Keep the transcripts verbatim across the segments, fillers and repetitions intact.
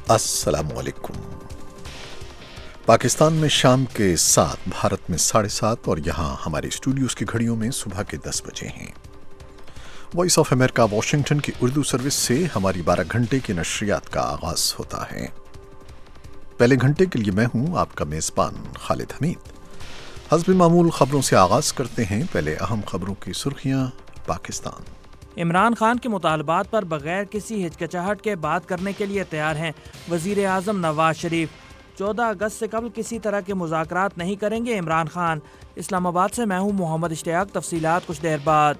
السلام علیکم۔ پاکستان میں شام کے سات، بھارت میں ساڑھے سات اور یہاں ہمارے اسٹوڈیوز کی گھڑیوں میں صبح کے دس بجے ہیں۔ وائس آف امریکہ واشنگٹن کی اردو سروس سے ہماری بارہ گھنٹے کی نشریات کا آغاز ہوتا ہے۔ پہلے گھنٹے کے لیے میں ہوں آپ کا میزبان خالد حمید۔ حسب معمول خبروں سے آغاز کرتے ہیں۔ پہلے اہم خبروں کی سرخیاں۔ پاکستان عمران خان کے مطالبات پر بغیر کسی ہچکچاہٹ کے بات کرنے کے لیے تیار ہیں وزیر اعظم نواز شریف۔ چودہ اگست سے قبل کسی طرح کے مذاکرات نہیں کریں گے عمران خان۔ اسلام آباد سے میں ہوں محمد اشتیاق، تفصیلات کچھ دیر بعد۔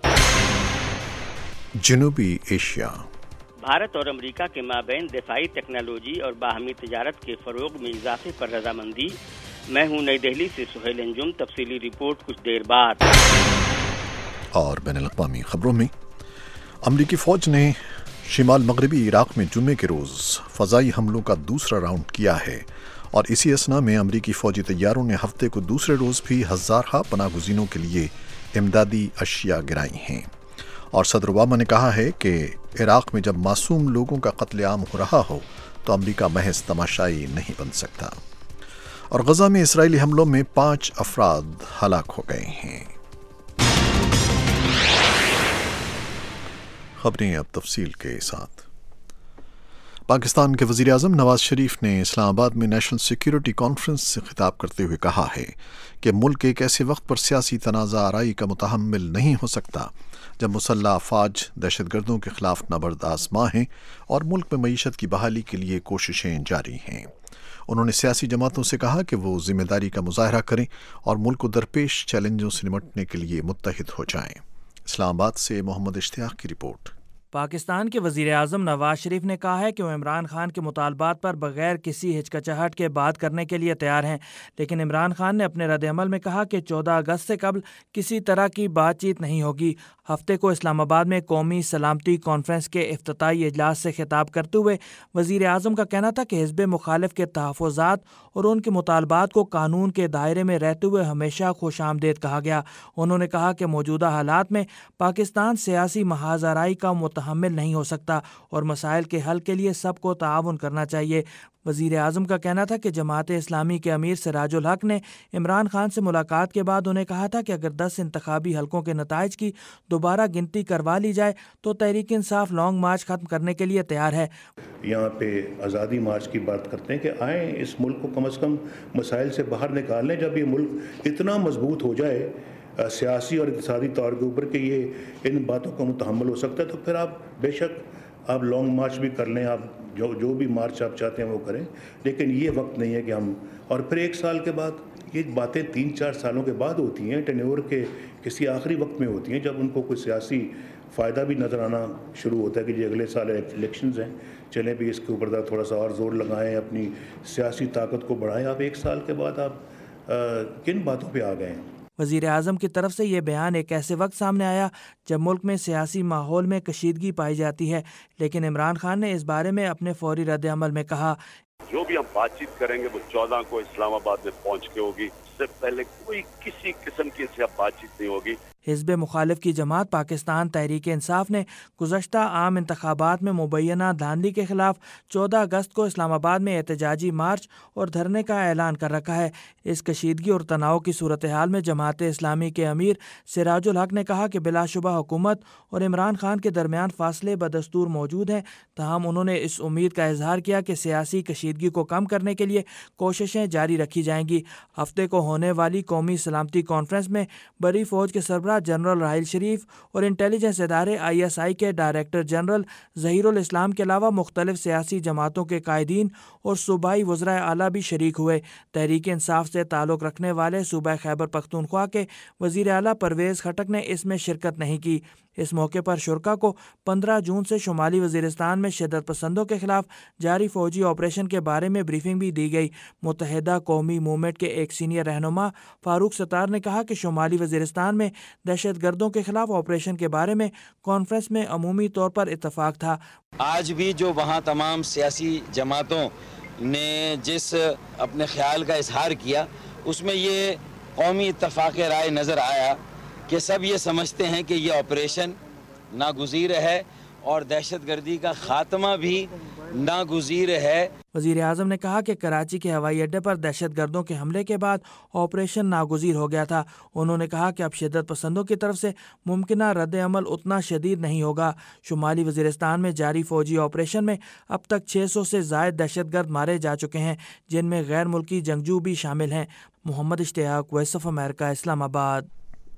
جنوبی ایشیا۔ بھارت اور امریکہ کے مابین دفاعی ٹیکنالوجی اور باہمی تجارت کے فروغ میں اضافے پر رضامندی۔ میں ہوں نئی دہلی سے سہیل انجم، تفصیلی رپورٹ کچھ دیر بعد۔ اور بین الاقوامی خبروں میں امریکی فوج نے شمال مغربی عراق میں جمعے کے روز فضائی حملوں کا دوسرا راؤنڈ کیا ہے اور اسی اثنا میں امریکی فوجی طیاروں نے ہفتے کو دوسرے روز بھی ہزارہ پناہ گزینوں کے لیے امدادی اشیاء گرائی ہیں۔ اور صدر اوباما نے کہا ہے کہ عراق میں جب معصوم لوگوں کا قتل عام ہو رہا ہو تو امریکہ محض تماشائی نہیں بن سکتا۔ اور غزہ میں اسرائیلی حملوں میں پانچ افراد ہلاک ہو گئے ہیں۔ خبریں اب تفصیل کے ساتھ۔ پاکستان کے وزیر اعظم نواز شریف نے اسلام آباد میں نیشنل سیکیورٹی کانفرنس سے خطاب کرتے ہوئے کہا ہے کہ ملک ایک ایسے وقت پر سیاسی تنازع آرائی کا متحمل نہیں ہو سکتا جب مسلح افواج دہشت گردوں کے خلاف نبرد آزما ہیں اور ملک میں معیشت کی بحالی کے لیے کوششیں جاری ہیں۔ انہوں نے سیاسی جماعتوں سے کہا کہ وہ ذمہ داری کا مظاہرہ کریں اور ملک کو درپیش چیلنجوں سے نمٹنے کے لیے متحد ہو جائیں۔ اسلام آباد سے محمد اشتیاق کی رپورٹ۔ پاکستان کے وزیر اعظم نواز شریف نے کہا ہے کہ وہ عمران خان کے مطالبات پر بغیر کسی ہچکچاہٹ کے بات کرنے کے لیے تیار ہیں، لیکن عمران خان نے اپنے رد عمل میں کہا کہ چودہ اگست سے قبل کسی طرح کی بات چیت نہیں ہوگی۔ ہفتے کو اسلام آباد میں قومی سلامتی کانفرنس کے افتتاحی اجلاس سے خطاب کرتے ہوئے وزیر اعظم کا کہنا تھا کہ حزب مخالف کے تحفظات اور ان کے مطالبات کو قانون کے دائرے میں رہتے ہوئے ہمیشہ خوش آمدید کہا گیا۔ انہوں نے کہا کہ موجودہ حالات میں پاکستان سیاسی محاذ آرائی کا متحمل نہیں ہو سکتا اور مسائل کے حل کے لیے سب کو تعاون کرنا چاہیے۔ وزیر اعظم کا کہنا تھا کہ جماعت اسلامی کے امیر سراج الحق نے عمران خان سے ملاقات کے بعد انہیں کہا تھا کہ اگر دس انتخابی حلقوں کے نتائج کی دوبارہ گنتی کروا لی جائے تو تحریک انصاف لانگ مارچ ختم کرنے کے لیے تیار ہے۔ یہاں پہ آزادی مارچ کی بات کرتے ہیں کہ آئیں اس ملک کو کم از کم مسائل سے باہر نکال لیں۔ جب یہ ملک اتنا مضبوط ہو جائے سیاسی اور اقتصادی طور کے اوپر کہ یہ ان باتوں کا متحمل ہو سکتا ہے تو پھر آپ بے شک آپ لانگ مارچ بھی کر لیں، آپ جو جو بھی مارچ آپ چاہتے ہیں وہ کریں، لیکن یہ وقت نہیں ہے کہ ہم اور پھر ایک سال کے بعد یہ باتیں تین چار سالوں کے بعد ہوتی ہیں، ٹینیور کے کسی آخری وقت میں ہوتی ہیں جب ان کو کوئی سیاسی فائدہ بھی نظر آنا شروع ہوتا ہے کہ جی اگلے سال الیکشنز ہیں، چلیں بھی اس کے اوپر تھوڑا سا اور زور لگائیں، اپنی سیاسی طاقت کو بڑھائیں۔ آپ ایک سال کے بعد آپ کن باتوں پہ آ گئے ہیں؟ وزیر اعظم کی طرف سے یہ بیان ایک ایسے وقت سامنے آیا جب ملک میں سیاسی ماحول میں کشیدگی پائی جاتی ہے، لیکن عمران خان نے اس بارے میں اپنے فوری رد عمل میں کہا جو بھی ہم بات چیت کریں گے وہ چودہ کو اسلام آباد میں پہنچ کے ہوگی، اس سے پہلے کوئی کسی قسم کی بات چیت نہیں ہوگی۔ حزب مخالف کی جماعت پاکستان تحریک انصاف نے گزشتہ عام انتخابات میں مبینہ دھاندلی کے خلاف چودہ اگست کو اسلام آباد میں احتجاجی مارچ اور دھرنے کا اعلان کر رکھا ہے۔ اس کشیدگی اور تناؤ کی صورتحال میں جماعت اسلامی کے امیر سراج الحق نے کہا کہ بلا شبہ حکومت اور عمران خان کے درمیان فاصلے بدستور موجود ہیں، تاہم انہوں نے اس امید کا اظہار کیا کہ سیاسی کشیدگی کو کم کرنے کے لیے کوششیں جاری رکھی جائیں گی۔ ہفتے کو ہونے والی قومی سلامتی کانفرنس میں بری فوج کے سربراہ جنرل راحیل شریف اور انٹیلیجنس ادارے آئی ایس آئی کے ڈائریکٹر جنرل ظہیر الاسلام کے علاوہ مختلف سیاسی جماعتوں کے قائدین اور صوبائی وزرائے اعلیٰ بھی شریک ہوئے۔ تحریک انصاف سے تعلق رکھنے والے صوبہ خیبر پختونخوا کے وزیر اعلیٰ پرویز خٹک نے اس میں شرکت نہیں کی۔ اس موقع پر شرکاء کو پندرہ جون سے شمالی وزیرستان میں شدت پسندوں کے خلاف جاری فوجی آپریشن کے بارے میں بریفنگ بھی دی گئی۔ متحدہ قومی موومنٹ کے ایک سینئر رہنما فاروق ستار نے کہا کہ شمالی وزیرستان میں دہشت گردوں کے خلاف آپریشن کے بارے میں کانفرنس میں عمومی طور پر اتفاق تھا۔ آج بھی جو وہاں تمام سیاسی جماعتوں نے جس اپنے خیال کا اظہار کیا اس میں یہ قومی اتفاق رائے نظر آیا کہ سب یہ سمجھتے ہیں کہ یہ آپریشن ناگزیر ہے اور دہشت گردی کا خاتمہ بھی नागुज़ीर है। वज़ीर आज़म ने कहा कि कराची के हवाई अड्डे पर दहशत गर्दों के हमले के बाद ऑपरेशन नागुज़ीर हो गया था। उन्होंने कहा कि अब शिद्दत पसंदों की तरफ से मुमकिन रद्द अमल उतना शदीद नहीं होगा। शुमाली वज़ीरिस्तान में जारी फौजी ऑपरेशन में अब तक छः सौ से ज़ायद दहशत गर्द मारे जा चुके हैं, जिनमें गैर मुल्की जंगजू भी शामिल हैं। Mohammad Ishtiaq, Voice of America, Islamabad.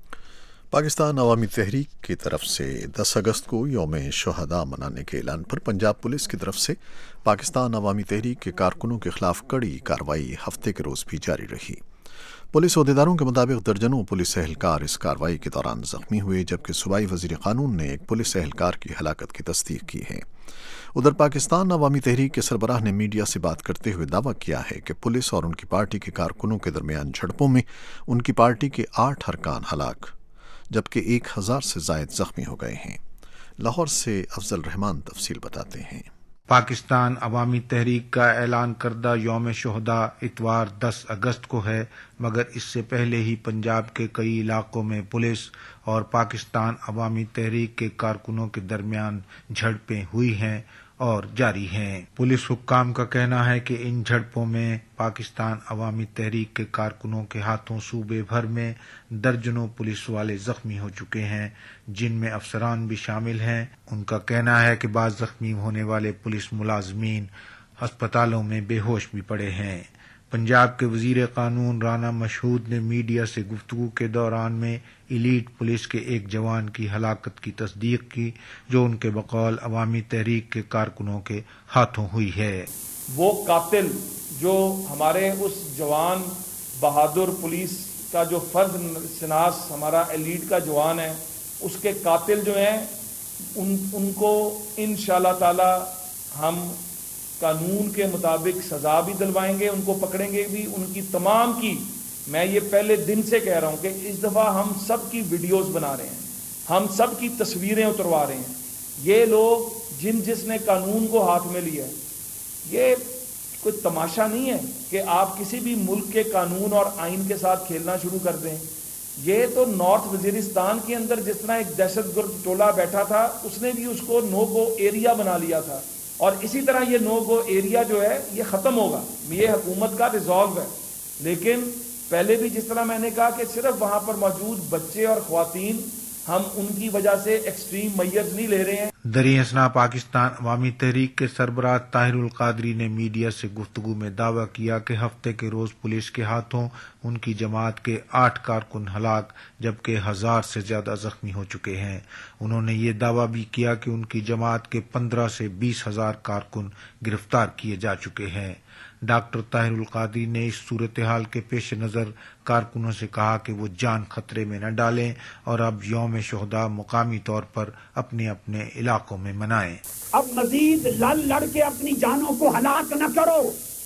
Pakistan Awami Tehreek की तरफ से दस अगस्त को यौम शुहदा मनाने के ऐलान पर पंजाब पुलिस की तरफ से पाकिस्तान अवामी तहरीक के कारकुनों के खिलाफ कड़ी कार्रवाई हफ्ते के रोज़ भी जारी रही। पुलिस अहदेदारों के मुताबिक दर्जनों पुलिस एहलकार इस कार्रवाई के दौरान जख्मी हुए, जबकि सूबाई वज़ीर क़ानून ने एक पुलिस एहलकार की हलाकत की तस्दीक की है। उधर पाकिस्तान अवामी तहरीक के सरबराह ने मीडिया से बात करते हुए दावा किया है कि पुलिस और उनकी पार्टी के कारकुनों के दरमियान झड़पों में उनकी पार्टी के आठ अरकान हलाक जबकि एक हज़ार से ज़ायद जख्मी हो गए हैं। लाहौर से अफजल रहमान तफसील बताते हैं। पाकिस्तान अवामी तहरीक का ऐलान करदा यौम शुहदा इतवार दस अगस्त को है, मगर इससे पहले ही पंजाब के कई इलाकों में पुलिस और पाकिस्तान अवामी तहरीक के कारकुनों के दरमियान झड़पें हुई हैं और जारी हैं। पुलिस हुक्काम का कहना है कि इन झड़पों में पाकिस्तान अवामी तहरीक के कारकुनों के हाथों सूबे भर में दर्जनों पुलिस वाले जख्मी हो चुके हैं, जिनमें अफसरान भी शामिल हैं। उनका कहना है कि बाद जख्मी होने वाले पुलिस मुलाजमीन अस्पतालों में बेहोश भी पड़े हैं। पंजाब के वजीर कानून राना मशहूद ने मीडिया से गुफ्तगू के दौरान में इलीट पुलिस के एक जवान की हलाकत की तस्दीक की, जो उनके बकौल अवामी तहरीक के कारकुनों के हाथों हुई है। वो कातिल जो हमारे उस जवान बहादुर पुलिस का जो फर्ज शनास हमारा एलीट का जवान है, उसके कातिल जो हैं उन उनको इंशाअल्लाह ताला हम कानून के मुताबिक सजा भी दिलवाएंगे, उनको पकड़ेंगे भी। उनकी तमाम की मैं ये पहले दिन से कह रहा हूं कि इस दफ़ा हम सब की वीडियोस बना रहे हैं, हम सब की तस्वीरें उतरवा रहे हैं। ये लोग जिन जिसने कानून को हाथ में लिया है, ये कोई तमाशा नहीं है कि आप किसी भी मुल्क के कानून और आइन के साथ खेलना शुरू कर दें। ये तो नॉर्थ वजीरिस्तान के अंदर जिस तरह एक दहशतगर्द टोला बैठा था, उसने भी उसको नो गो एरिया बना लिया था, और इसी तरह ये नो गो एरिया जो है ये ख़त्म होगा। ये हुकूमत का रिजॉल्व है। लेकिन पहले भी जिस तरह मैंने कहा कि सिर्फ वहाँ पर मौजूद बच्चे और ख्वातीन, हम उनकी वजह से एक्सट्रीम मैयर्स नहीं ले रहे हैं। दरियासना पाकिस्तान अवामी तहरीक के सरबराह ताहिरुल कादरी ने मीडिया से गुफ्तगू में दावा किया कि हफ्ते के रोज पुलिस के हाथों उनकी जमात के आठ कारकुन हलाक जबकि हजार से ज्यादा जख्मी हो चुके हैं। उन्होंने ये दावा भी किया कि उनकी जमात के पंद्रह से बीस हजार कारकुन गिरफ्तार किए जा चुके हैं। डॉक्टर ताहिरुल कादरी ने इस सूरत हाल के पेश नज़र कारकुनों से कहा कि वो जान खतरे में न डालें और अब यौम शुहदा मुकामी तौर पर अपने अपने इलाकों में मनाएं। अब मजीद लड़ लड़ के अपनी जानों को हलाक न करो।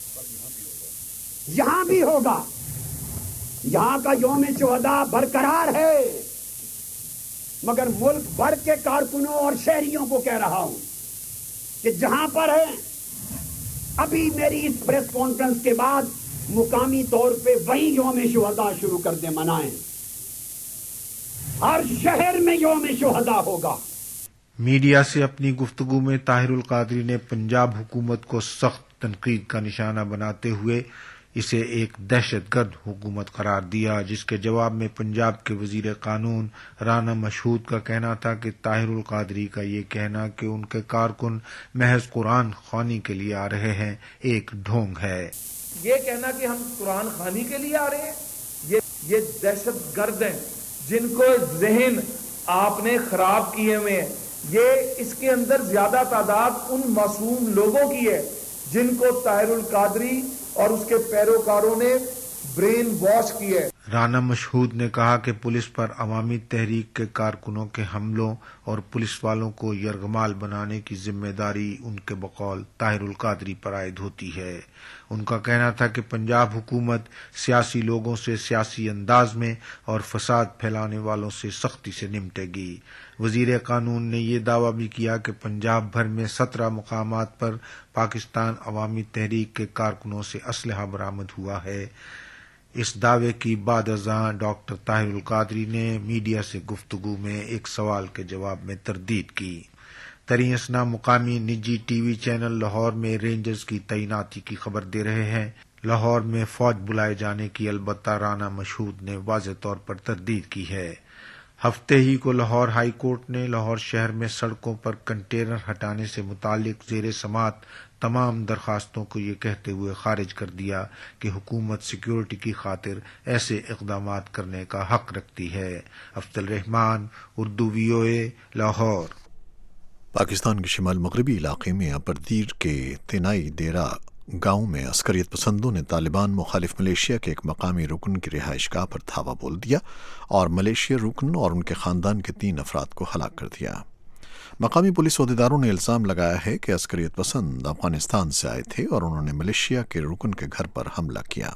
यहाँ भी होगा, यहाँ का यौम शुहदा बरकरार है, मगर मुल्क भर के कारकुनों और शहरियों को कह रहा हूं कि जहां पर है, अभी मेरी इस प्रेस कॉन्फ्रेंस के बाद मुकामी तौर पे वही यौम शुहदा शुरू कर दे, मनाएं। हर शहर में यौम शुहदा होगा। मीडिया से अपनी गुफ्तगू में ताहिरुल कादरी ने पंजाब हुकूमत को सख्त तनकीद का निशाना बनाते हुए इसे एक दहशतगर्द हुकूमत करार दिया, जिसके जवाब में पंजाब के वजीर कानून राना मशहूद का कहना था कि ताहिरुल कादरी का ये कहना कि उनके कारकुन महज कुरान खानी के लिए आ रहे हैं एक ढोंग है। ये कहना कि हम कुरान खानी के लिए आ रहे हैं, ये ये दहशतगर्द हैं जिनको जहन आपने खराब किए हुए हैं। ये इसके अंदर ज्यादा तादाद उन मासूम लोगों की है जिनको ताहिरुल कादरी और उसके पैरोकारों ने ब्रेन वॉश किया है। राना मशहूद ने कहा कि पुलिस पर अवामी तहरीक के कारकुनों के हमलों और पुलिस वालों को यरगमाल बनाने की जिम्मेदारी उनके बकौल ताहिरुल कादरी पर आयद होती है। उनका कहना था कि पंजाब हुकूमत सियासी लोगों से सियासी अंदाज में और फसाद फैलाने वालों से सख्ती से निपटेगी। वजीर कानून ने यह दावा भी किया कि पंजाब भर में सत्रह मुकामात पर पाकिस्तान अवामी तहरीक के कारकुनों से असलहा बरामद हुआ है। इस दावे की बाद अज़ां डॉक्टर ताहिरुल कादरी ने मीडिया से गुफ्तगू में एक सवाल के जवाब में तरदीद की। ترین اسنا مقامی نجی ٹی وی چینل لاہور میں رینجرز کی تعیناتی کی خبر دے رہے ہیں۔ لاہور میں فوج بلائے جانے کی البتہ رانا مشہود نے واضح طور پر تردید کی ہے۔ ہفتے ہی کو لاہور ہائی کورٹ نے لاہور شہر میں سڑکوں پر کنٹینر ہٹانے سے متعلق زیر سماعت تمام درخواستوں کو یہ کہتے ہوئے خارج کر دیا کہ حکومت سیکیورٹی کی خاطر ایسے اقدامات کرنے کا حق رکھتی ہے۔ افضل رحمان، اردو وی او اے، لاہور۔ پاکستان کے شمال مغربی علاقے میں اپردیر کے تینائی ڈیرہ گاؤں میں عسکریت پسندوں نے طالبان مخالف ملیشیا کے ایک مقامی رکن کی رہائش گاہ پر دھاوا بول دیا اور ملیشیا رکن اور ان کے خاندان کے تین افراد کو ہلاک کر دیا۔ مقامی پولیس عہدیداروں نے الزام لگایا ہے کہ عسکریت پسند افغانستان سے آئے تھے اور انہوں نے ملیشیا کے رکن کے گھر پر حملہ کیا۔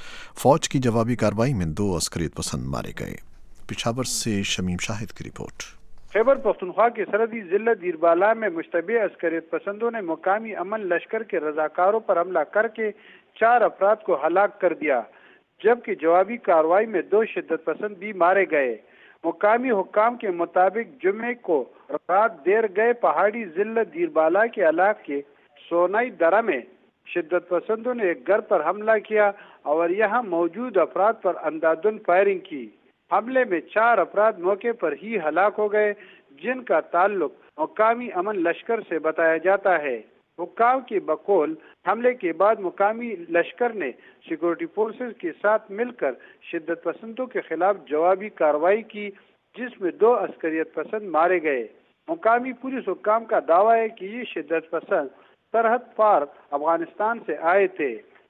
فوج کی جوابی کارروائی میں دو عسکریت پسند مارے گئے۔ پشاور سے شمیم شاہد کی رپورٹ۔ خیبر پختونخوا کے سرحدی ضلع دیربالا میں مشتبہ عسکریت پسندوں نے مقامی امن لشکر کے رضاکاروں پر حملہ کر کے چار افراد کو ہلاک کر دیا، جبکہ جوابی کارروائی میں دو شدت پسند بھی مارے گئے۔ مقامی حکام کے مطابق جمعے کو رات دیر گئے پہاڑی ضلع دیربالا کے علاقے سونائی درہ میں شدت پسندوں نے ایک گھر پر حملہ کیا اور یہاں موجود افراد پر اندھادھند فائرنگ کی۔ حملے میں چار افراد موقع پر ہی ہلاک ہو گئے، جن کا تعلق مقامی امن لشکر سے بتایا جاتا ہے۔ حکام کی بقول حملے کے بعد مقامی لشکر نے سیکورٹی فورسز کے ساتھ مل کر شدت پسندوں کے خلاف جوابی کارروائی کی، جس میں دو عسکریت پسند مارے گئے۔ مقامی پولیس حکام کا دعویٰ ہے کہ یہ شدت پسند سرحد پار افغانستان سے آئے تھے۔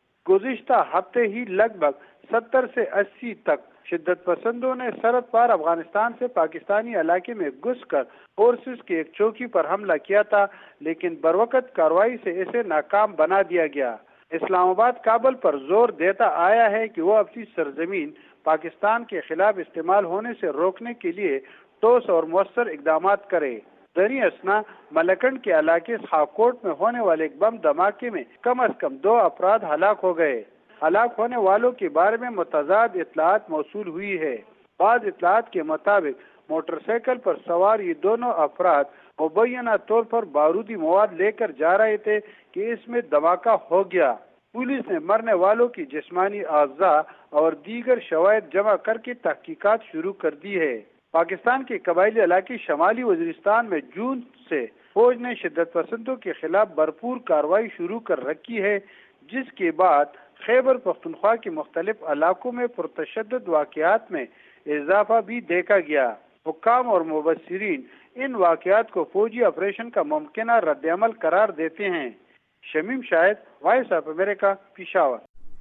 گزشتہ ہفتے ہی لگ بھگ ستر سے اسی تک شدت پسندوں نے سرحد پار افغانستان سے پاکستانی علاقے میں گھس کر فورسز کی ایک چوکی پر حملہ کیا تھا، لیکن بروقت کارروائی سے اسے ناکام بنا دیا گیا۔ اسلام آباد کابل پر زور دیتا آیا ہے کہ وہ اپنی سرزمین پاکستان کے خلاف استعمال ہونے سے روکنے کے لیے ٹھوس اور مؤثر اقدامات کرے۔ دریں اثنا ملکنڈ کے علاقے خاکوٹ میں ہونے والے ایک بم دھماکے میں کم از کم دو افراد ہلاک ہو گئے۔ ہلاک ہونے والوں کے بارے میں متضاد اطلاعات موصول ہوئی ہے۔ بعض اطلاعات کے مطابق موٹر سائیکل پر سوار یہ دونوں افراد مبینہ طور پر بارودی مواد لے کر جا رہے تھے کہ اس میں دھماکہ ہو گیا۔ پولیس نے مرنے والوں کی جسمانی اعضاء اور دیگر شواہد جمع کر کے تحقیقات شروع کر دی ہے۔ پاکستان کے قبائلی علاقے شمالی وزیرستان میں جون سے فوج نے شدت پسندوں کے خلاف بھرپور کارروائی شروع کر رکھی ہے، جس کے بعد خیبر پختونخوا کے مختلف علاقوں میں پرتشدد واقعات میں اضافہ بھی دیکھا گیا۔ حکام اور مبصرین ان واقعات کو فوجی آپریشن کا ممکنہ رد عمل قرار دیتے ہیں۔ Shamim Shahid, Voice of America, Peshawar.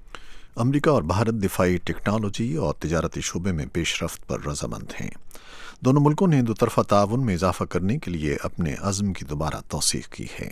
امریکہ اور بھارت دفاعی ٹیکنالوجی اور تجارتی شعبے میں پیش رفت پر رضامند ہیں۔ دونوں ملکوں نے دو طرفہ تعاون میں اضافہ کرنے کے لیے اپنے عزم کی دوبارہ توثیق کی ہے۔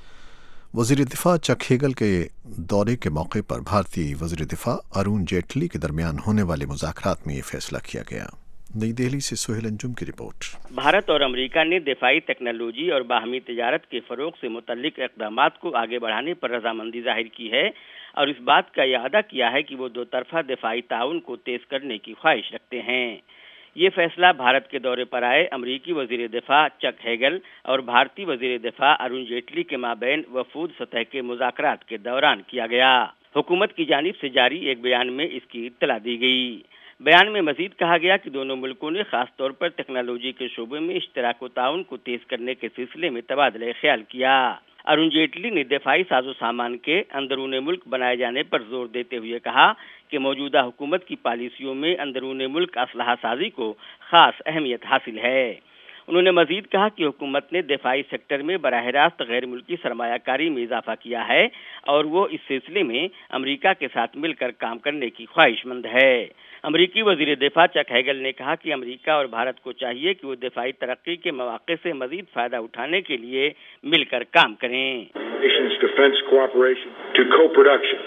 وزیر دفاع چک ہیگل کے دورے کے موقع پر بھارتی وزیر دفاع ارون جیٹلی کے درمیان ہونے والے مذاکرات میں یہ فیصلہ کیا گیا۔ نئی دہلی سے سہیل انجم کی رپورٹ۔ بھارت اور امریکہ نے دفاعی ٹیکنالوجی اور باہمی تجارت کے فروغ سے متعلق اقدامات کو آگے بڑھانے پر رضامندی ظاہر کی ہے اور اس بات کا اعادہ کیا ہے کہ وہ دو طرفہ دفاعی تعاون کو تیز کرنے کی خواہش رکھتے ہیں۔ یہ فیصلہ بھارت کے دورے پر آئے امریکی وزیر دفاع چک ہیگل اور بھارتی وزیر دفاع ارون جیٹلی کے مابین وفود سطح کے مذاکرات کے دوران کیا گیا۔ حکومت کی جانب سے جاری ایک بیان میں اس کی اطلاع دی گئی۔ بیان میں مزید کہا گیا کہ دونوں ملکوں نے خاص طور پر ٹیکنالوجی کے شعبے میں اشتراک و تعاون کو تیز کرنے کے سلسلے میں تبادلہ خیال کیا۔ ارون جیٹلی نے دفاعی ساز و سامان کے اندرون ملک بنائے جانے پر زور دیتے ہوئے کہا کہ موجودہ حکومت کی پالیسیوں میں اندرون ملک اسلحہ سازی کو خاص اہمیت حاصل ہے۔ انہوں نے مزید کہا کہ حکومت نے دفاعی سیکٹر میں براہ راست غیر ملکی سرمایہ کاری میں اضافہ کیا ہے اور وہ اس سلسلے میں امریکہ کے ساتھ مل کر کام کرنے کی خواہش مند ہے۔ امریکی وزیر دفاع چک ہیگل نے کہا کہ امریکہ اور بھارت کو چاہیے کہ وہ دفاعی ترقی کے مواقع سے مزید فائدہ اٹھانے کے لیے مل کر کام کریں۔ Defense cooperation to co-production,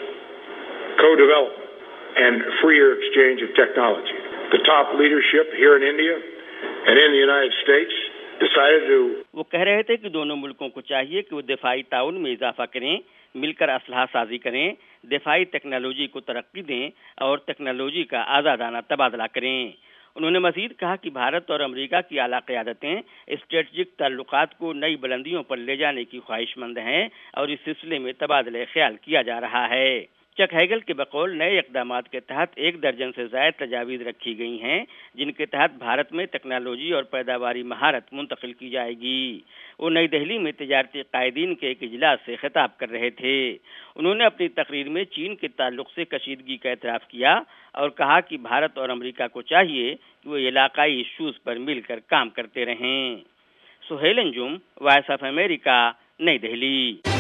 co-development and freer exchange of technology. The top leadership here in India and in the United States decided to وہ کہہ رہے تھے کہ دونوں ملکوں کو چاہیے کہ وہ دفاعی تعاون میں اضافہ کریں، مل کر اسلحہ سازی کریں، دفاعی ٹیکنالوجی کو ترقی دیں اور ٹیکنالوجی کا آزادانہ تبادلہ کریں۔ انہوں نے مزید کہا کہ بھارت اور امریکہ کی اعلیٰ قیادتیں اسٹریٹجک تعلقات کو نئی بلندیوں پر لے جانے کی خواہش مند ہیں اور اس سلسلے میں تبادلہ خیال کیا جا رہا ہے۔ چک ہیگل کے بقول نئے اقدامات کے تحت ایک درجن سے زائد تجاویز رکھی گئی ہیں جن کے تحت بھارت میں ٹیکنالوجی اور پیداواری مہارت منتقل کی جائے گی۔ وہ نئی دہلی میں تجارتی قائدین کے ایک اجلاس سے خطاب کر رہے تھے۔ انہوں نے اپنی تقریر میں چین کے تعلق سے کشیدگی کا اعتراف کیا اور کہا کہ بھارت اور امریکہ کو چاہیے کہ وہ علاقائی ایشوز پر مل کر کام کرتے رہیں۔ Sohail Anjum, Voice of America, نئی دہلی۔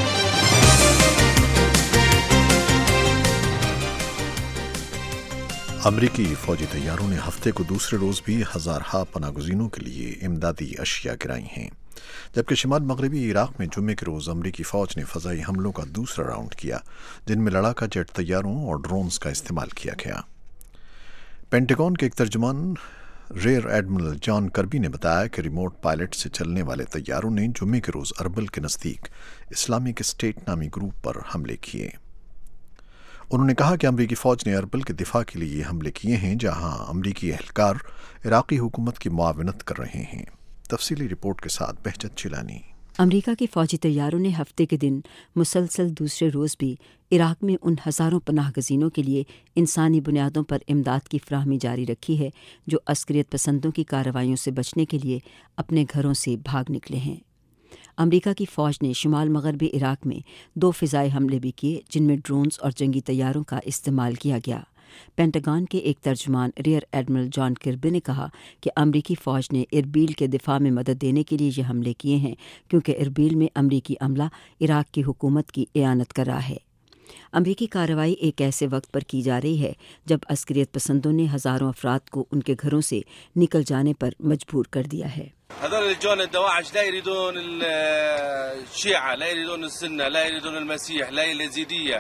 امریکی فوجی طیاروں نے ہفتے کو دوسرے روز بھی ہزارہا پناہ گزینوں کے لیے امدادی اشیاء گرائی ہیں، جبکہ شمال مغربی عراق میں جمعے کے روز امریکی فوج نے فضائی حملوں کا دوسرا راؤنڈ کیا جن میں لڑاکا جیٹ طیاروں اور ڈرونز کا استعمال کیا گیا۔ پینٹاگون کے ایک ترجمان ریئر ایڈمرل جان کربی نے بتایا کہ ریموٹ پائلٹ سے چلنے والے طیاروں نے جمعے کے روز اربل کے نزدیک اسلامک اسٹیٹ نامی گروپ پر حملے کیے۔ انہوں نے کہا کہ امریکی فوج نے اربل کے دفاع کے لیے یہ حملے کیے ہیں جہاں امریکی اہلکار عراقی حکومت کی معاونت کر رہے ہیں۔ تفصیلی رپورٹ کے ساتھ بہجت چیلانی۔ امریکہ کے فوجی طیاروں نے ہفتے کے دن مسلسل دوسرے روز بھی عراق میں ان ہزاروں پناہ گزینوں کے لیے انسانی بنیادوں پر امداد کی فراہمی جاری رکھی ہے جو عسکریت پسندوں کی کارروائیوں سے بچنے کے لیے اپنے گھروں سے بھاگ نکلے ہیں۔ امریکہ کی فوج نے شمال مغربی عراق میں دو فضائی حملے بھی کیے جن میں ڈرونز اور جنگی طیاروں کا استعمال کیا گیا۔ پینٹاگون کے ایک ترجمان ریئر ایڈمرل جان کربی نے کہا کہ امریکی فوج نے اربیل کے دفاع میں مدد دینے کے لیے یہ حملے کیے ہیں کیونکہ اربیل میں امریکی عملہ عراق کی حکومت کی اعانت کر رہا ہے۔ امریکی کارروائی ایک ایسے وقت پر کی جا رہی ہے جب عسکریت پسندوں نے ہزاروں افراد کو ان کے گھروں سے نکل جانے پر مجبور کر دیا ہے۔ هذول الجون الدواعش لا يريدون الشيعة، لا يريدون السنة، لا يريدون المسيح، لا اليزيدية۔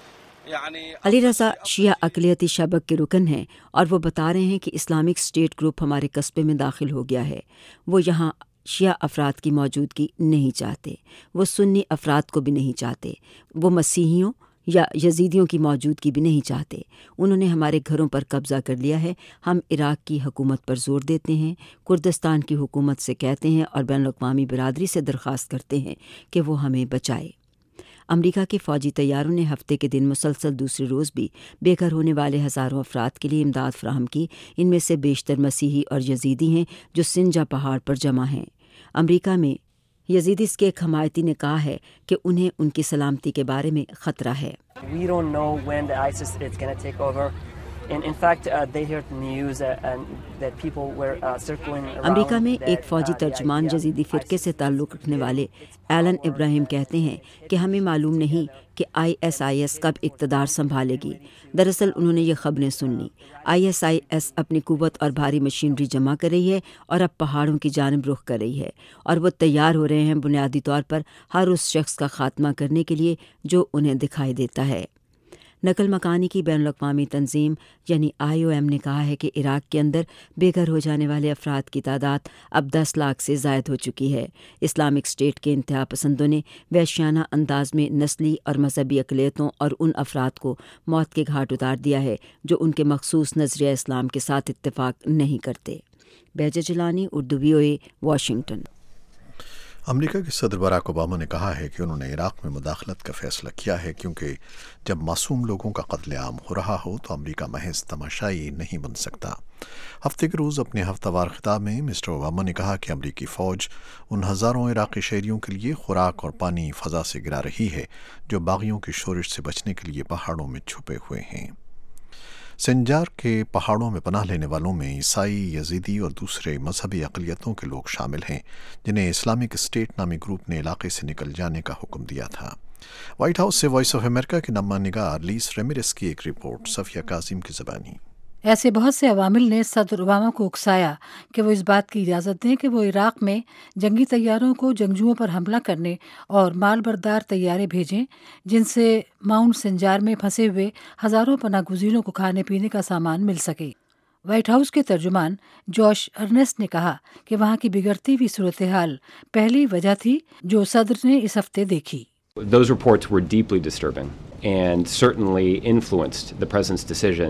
علی رضا شیعہ اقلیتی شبک کے رکن ہیں اور وہ بتا رہے ہیں کہ اسلامک اسٹیٹ گروپ ہمارے قصبے میں داخل ہو گیا ہے۔ وہ یہاں شیعہ افراد کی موجودگی نہیں چاہتے، وہ سنی افراد کو بھی نہیں چاہتے، وہ مسیحیوں یا یزیدیوں کی موجودگی بھی نہیں چاہتے۔ انہوں نے ہمارے گھروں پر قبضہ کر لیا ہے۔ ہم عراق کی حکومت پر زور دیتے ہیں، کردستان کی حکومت سے کہتے ہیں اور بین الاقوامی برادری سے درخواست کرتے ہیں کہ وہ ہمیں بچائے۔ امریکہ کے فوجی طیاروں نے ہفتے کے دن مسلسل دوسرے روز بھی بے گھر ہونے والے ہزاروں افراد کے لیے امداد فراہم کی۔ ان میں سے بیشتر مسیحی اور یزیدی ہیں جو سنجا پہاڑ پر جمع ہیں۔ امریکہ میں یزیدیز کے ایک حمایتی نے کہا ہے کہ انہیں ان کی سلامتی کے بارے میں خطرہ ہے۔ We don't know when the ISIS is going to take over. And in fact, uh, they heard news uh, and that people were uh, circling around. امریکہ میں that, ایک فوجی uh, ترجمان the idea جزیدی فرقے سے ISIS تعلق رکھنے والے Alan ابراہیم کہتے ہیں کہ ہمیں معلوم نہیں کہ آئی ایس آئی ایس کب اقتدار سنبھالے گی۔ دراصل انہوں نے یہ خبریں سن لیں۔ آئی ایس آئی ایس اپنی قوت اور بھاری مشینری جمع کر رہی ہے اور اب پہاڑوں کی جانب رخ کر رہی ہے، اور وہ تیار ہو رہے ہیں بنیادی طور پر ہر اس شخص کا خاتمہ کرنے کے لیے جو انہیں دکھائی دیتا ہے۔ نقل مکانی کی بین الاقوامی تنظیم یعنی آئی او ایم نے کہا ہے کہ عراق کے اندر بے گھر ہو جانے والے افراد کی تعداد اب دس لاکھ سے زائد ہو چکی ہے۔ اسلامک اسٹیٹ کے انتہا پسندوں نے وحشیانہ انداز میں نسلی اور مذہبی اقلیتوں اور ان افراد کو موت کے گھاٹ اتار دیا ہے جو ان کے مخصوص نظریہ اسلام کے ساتھ اتفاق نہیں کرتے۔ بیجا جلانی، اردو وی او اے، واشنگٹن۔ امریکہ کے صدر باراک اوباما نے کہا ہے کہ انہوں نے عراق میں مداخلت کا فیصلہ کیا ہے کیونکہ جب معصوم لوگوں کا قتل عام ہو رہا ہو تو امریکہ محض تماشائی نہیں بن سکتا۔ ہفتے کے روز اپنے ہفتہ وار خطاب میں مسٹر اوباما نے کہا کہ امریکی فوج ان ہزاروں عراقی شہریوں کے لیے خوراک اور پانی فضا سے گرا رہی ہے جو باغیوں کی شورش سے بچنے کے لیے پہاڑوں میں چھپے ہوئے ہیں۔ سنجار کے پہاڑوں میں پناہ لینے والوں میں عیسائی، یزیدی اور دوسرے مذہبی اقلیتوں کے لوگ شامل ہیں جنہیں اسلامک اسٹیٹ نامی گروپ نے علاقے سے نکل جانے کا حکم دیا تھا۔ وائٹ ہاؤس سے وائس آف امریکہ کے نامہ نگار لیس ریمیرس کی ایک رپورٹ، صفیہ کاظم کی زبانی۔ ایسے بہت سے عوامل نے صدر اوباما کو اکسایا کہ وہ اس بات کی اجازت دیں کہ وہ عراق میں جنگی طیاروں کو جنگجوؤں پر حملہ کرنے اور مال بردار طیارے بھیجیں جن سے ماؤنٹ سنجار میں پھنسے ہوئے ہزاروں پناہ گزینوں کو کھانے پینے کا سامان مل سکے۔ وائٹ ہاؤس کے ترجمان جوش ارنسٹ نے کہا کہ وہاں کی بگڑتی ہوئی صورتحال پہلی وجہ تھی جو صدر نے اس ہفتے دیکھی۔ Those reports were deeply disturbing and certainly influenced the president's decision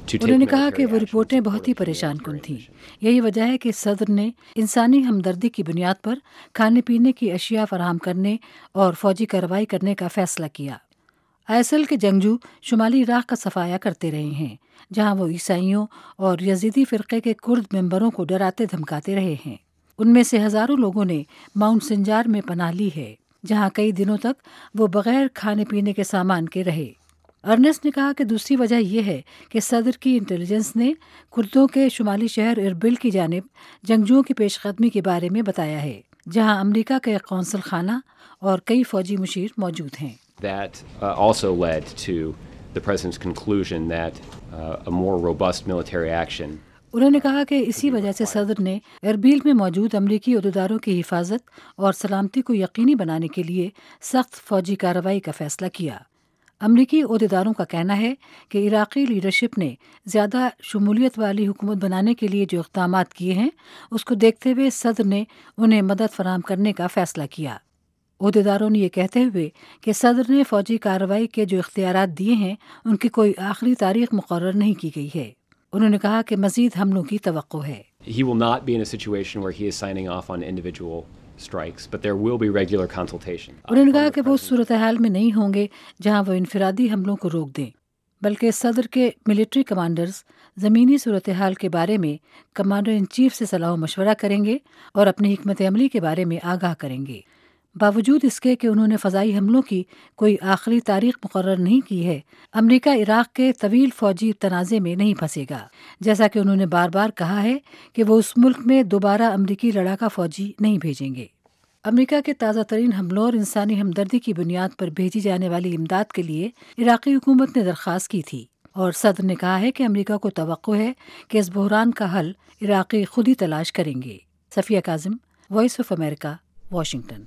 انہوں نے کہا کہ وہ رپورٹیں بہت ہی پریشان کن تھیں. یہی وجہ ہے کہ صدر نے انسانی ہمدردی کی بنیاد پر کھانے پینے کی اشیاء فراہم کرنے اور فوجی کارروائی کرنے کا فیصلہ کیا. آئی ایس ایل کے جنگجو شمالی عراق کا صفایا کرتے رہے ہیں جہاں وہ عیسائیوں اور یزیدی فرقے کے کرد ممبروں کو ڈراتے دھمکاتے رہے ہیں. ان میں سے ہزاروں لوگوں نے ماؤنٹ سنجار میں پناہ لی ہے جہاں کئی دنوں تک وہ بغیر کھانے پینے کے سامان کے رہے. ارنسٹ نے کہا کہ دوسری وجہ یہ ہے کہ صدر کی انٹیلیجنس نے کردوں کے شمالی شہر اربل کی جانب جنگجوؤں کی پیش قدمی کے بارے میں بتایا ہے جہاں امریکہ کا ایک قونصل خانہ اور کئی فوجی مشیر موجود ہیں. That uh, also led to the president's conclusion that uh, a more robust military action. انہوں نے کہا کہ اسی وجہ سے صدر نے اربیل میں موجود امریکی عہدیداروں کی حفاظت اور سلامتی کو یقینی بنانے کے لیے سخت فوجی کارروائی کا فیصلہ کیا. امریکی عہدیداروں کا کہنا ہے کہ عراقی لیڈرشپ نے زیادہ شمولیت والی حکومت بنانے کے لیے جو اقدامات کیے ہیں اس کو دیکھتے ہوئے صدر نے انہیں مدد فراہم کرنے کا فیصلہ کیا. عہدیداروں نے یہ کہتے ہوئے کہ صدر نے فوجی کارروائی کے جو اختیارات دیے ہیں ان کی کوئی آخری تاریخ مقرر نہیں کی گئی ہے. انہوں نے کہا کہ مزید حملوں کی توقع ہے. He will not be in a situation where he is signing off on individual strikes, but there will be regular consultation. انہوں نے کہا کہ وہ اس صورتحال میں نہیں ہوں گے جہاں وہ انفرادی حملوں کو روک دیں، بلکہ صدر کے ملٹری کمانڈرز زمینی صورتحال کے بارے میں کمانڈر ان چیف سے صلاح و مشورہ کریں گے اور اپنی حکمت عملی کے بارے میں آگاہ کریں گے. باوجود اس کے کہ انہوں نے فضائی حملوں کی کوئی آخری تاریخ مقرر نہیں کی ہے، امریکہ عراق کے طویل فوجی تنازع میں نہیں پھنسے گا، جیسا کہ انہوں نے بار بار کہا ہے کہ وہ اس ملک میں دوبارہ امریکی لڑاکا فوجی نہیں بھیجیں گے. امریکہ کے تازہ ترین حملوں اور انسانی ہمدردی کی بنیاد پر بھیجی جانے والی امداد کے لیے عراقی حکومت نے درخواست کی تھی اور صدر نے کہا ہے کہ امریکہ کو توقع ہے کہ اس بحران کا حل عراقی خود ہی تلاش کریں گے. Safia Kazim, Voice of America, Washington.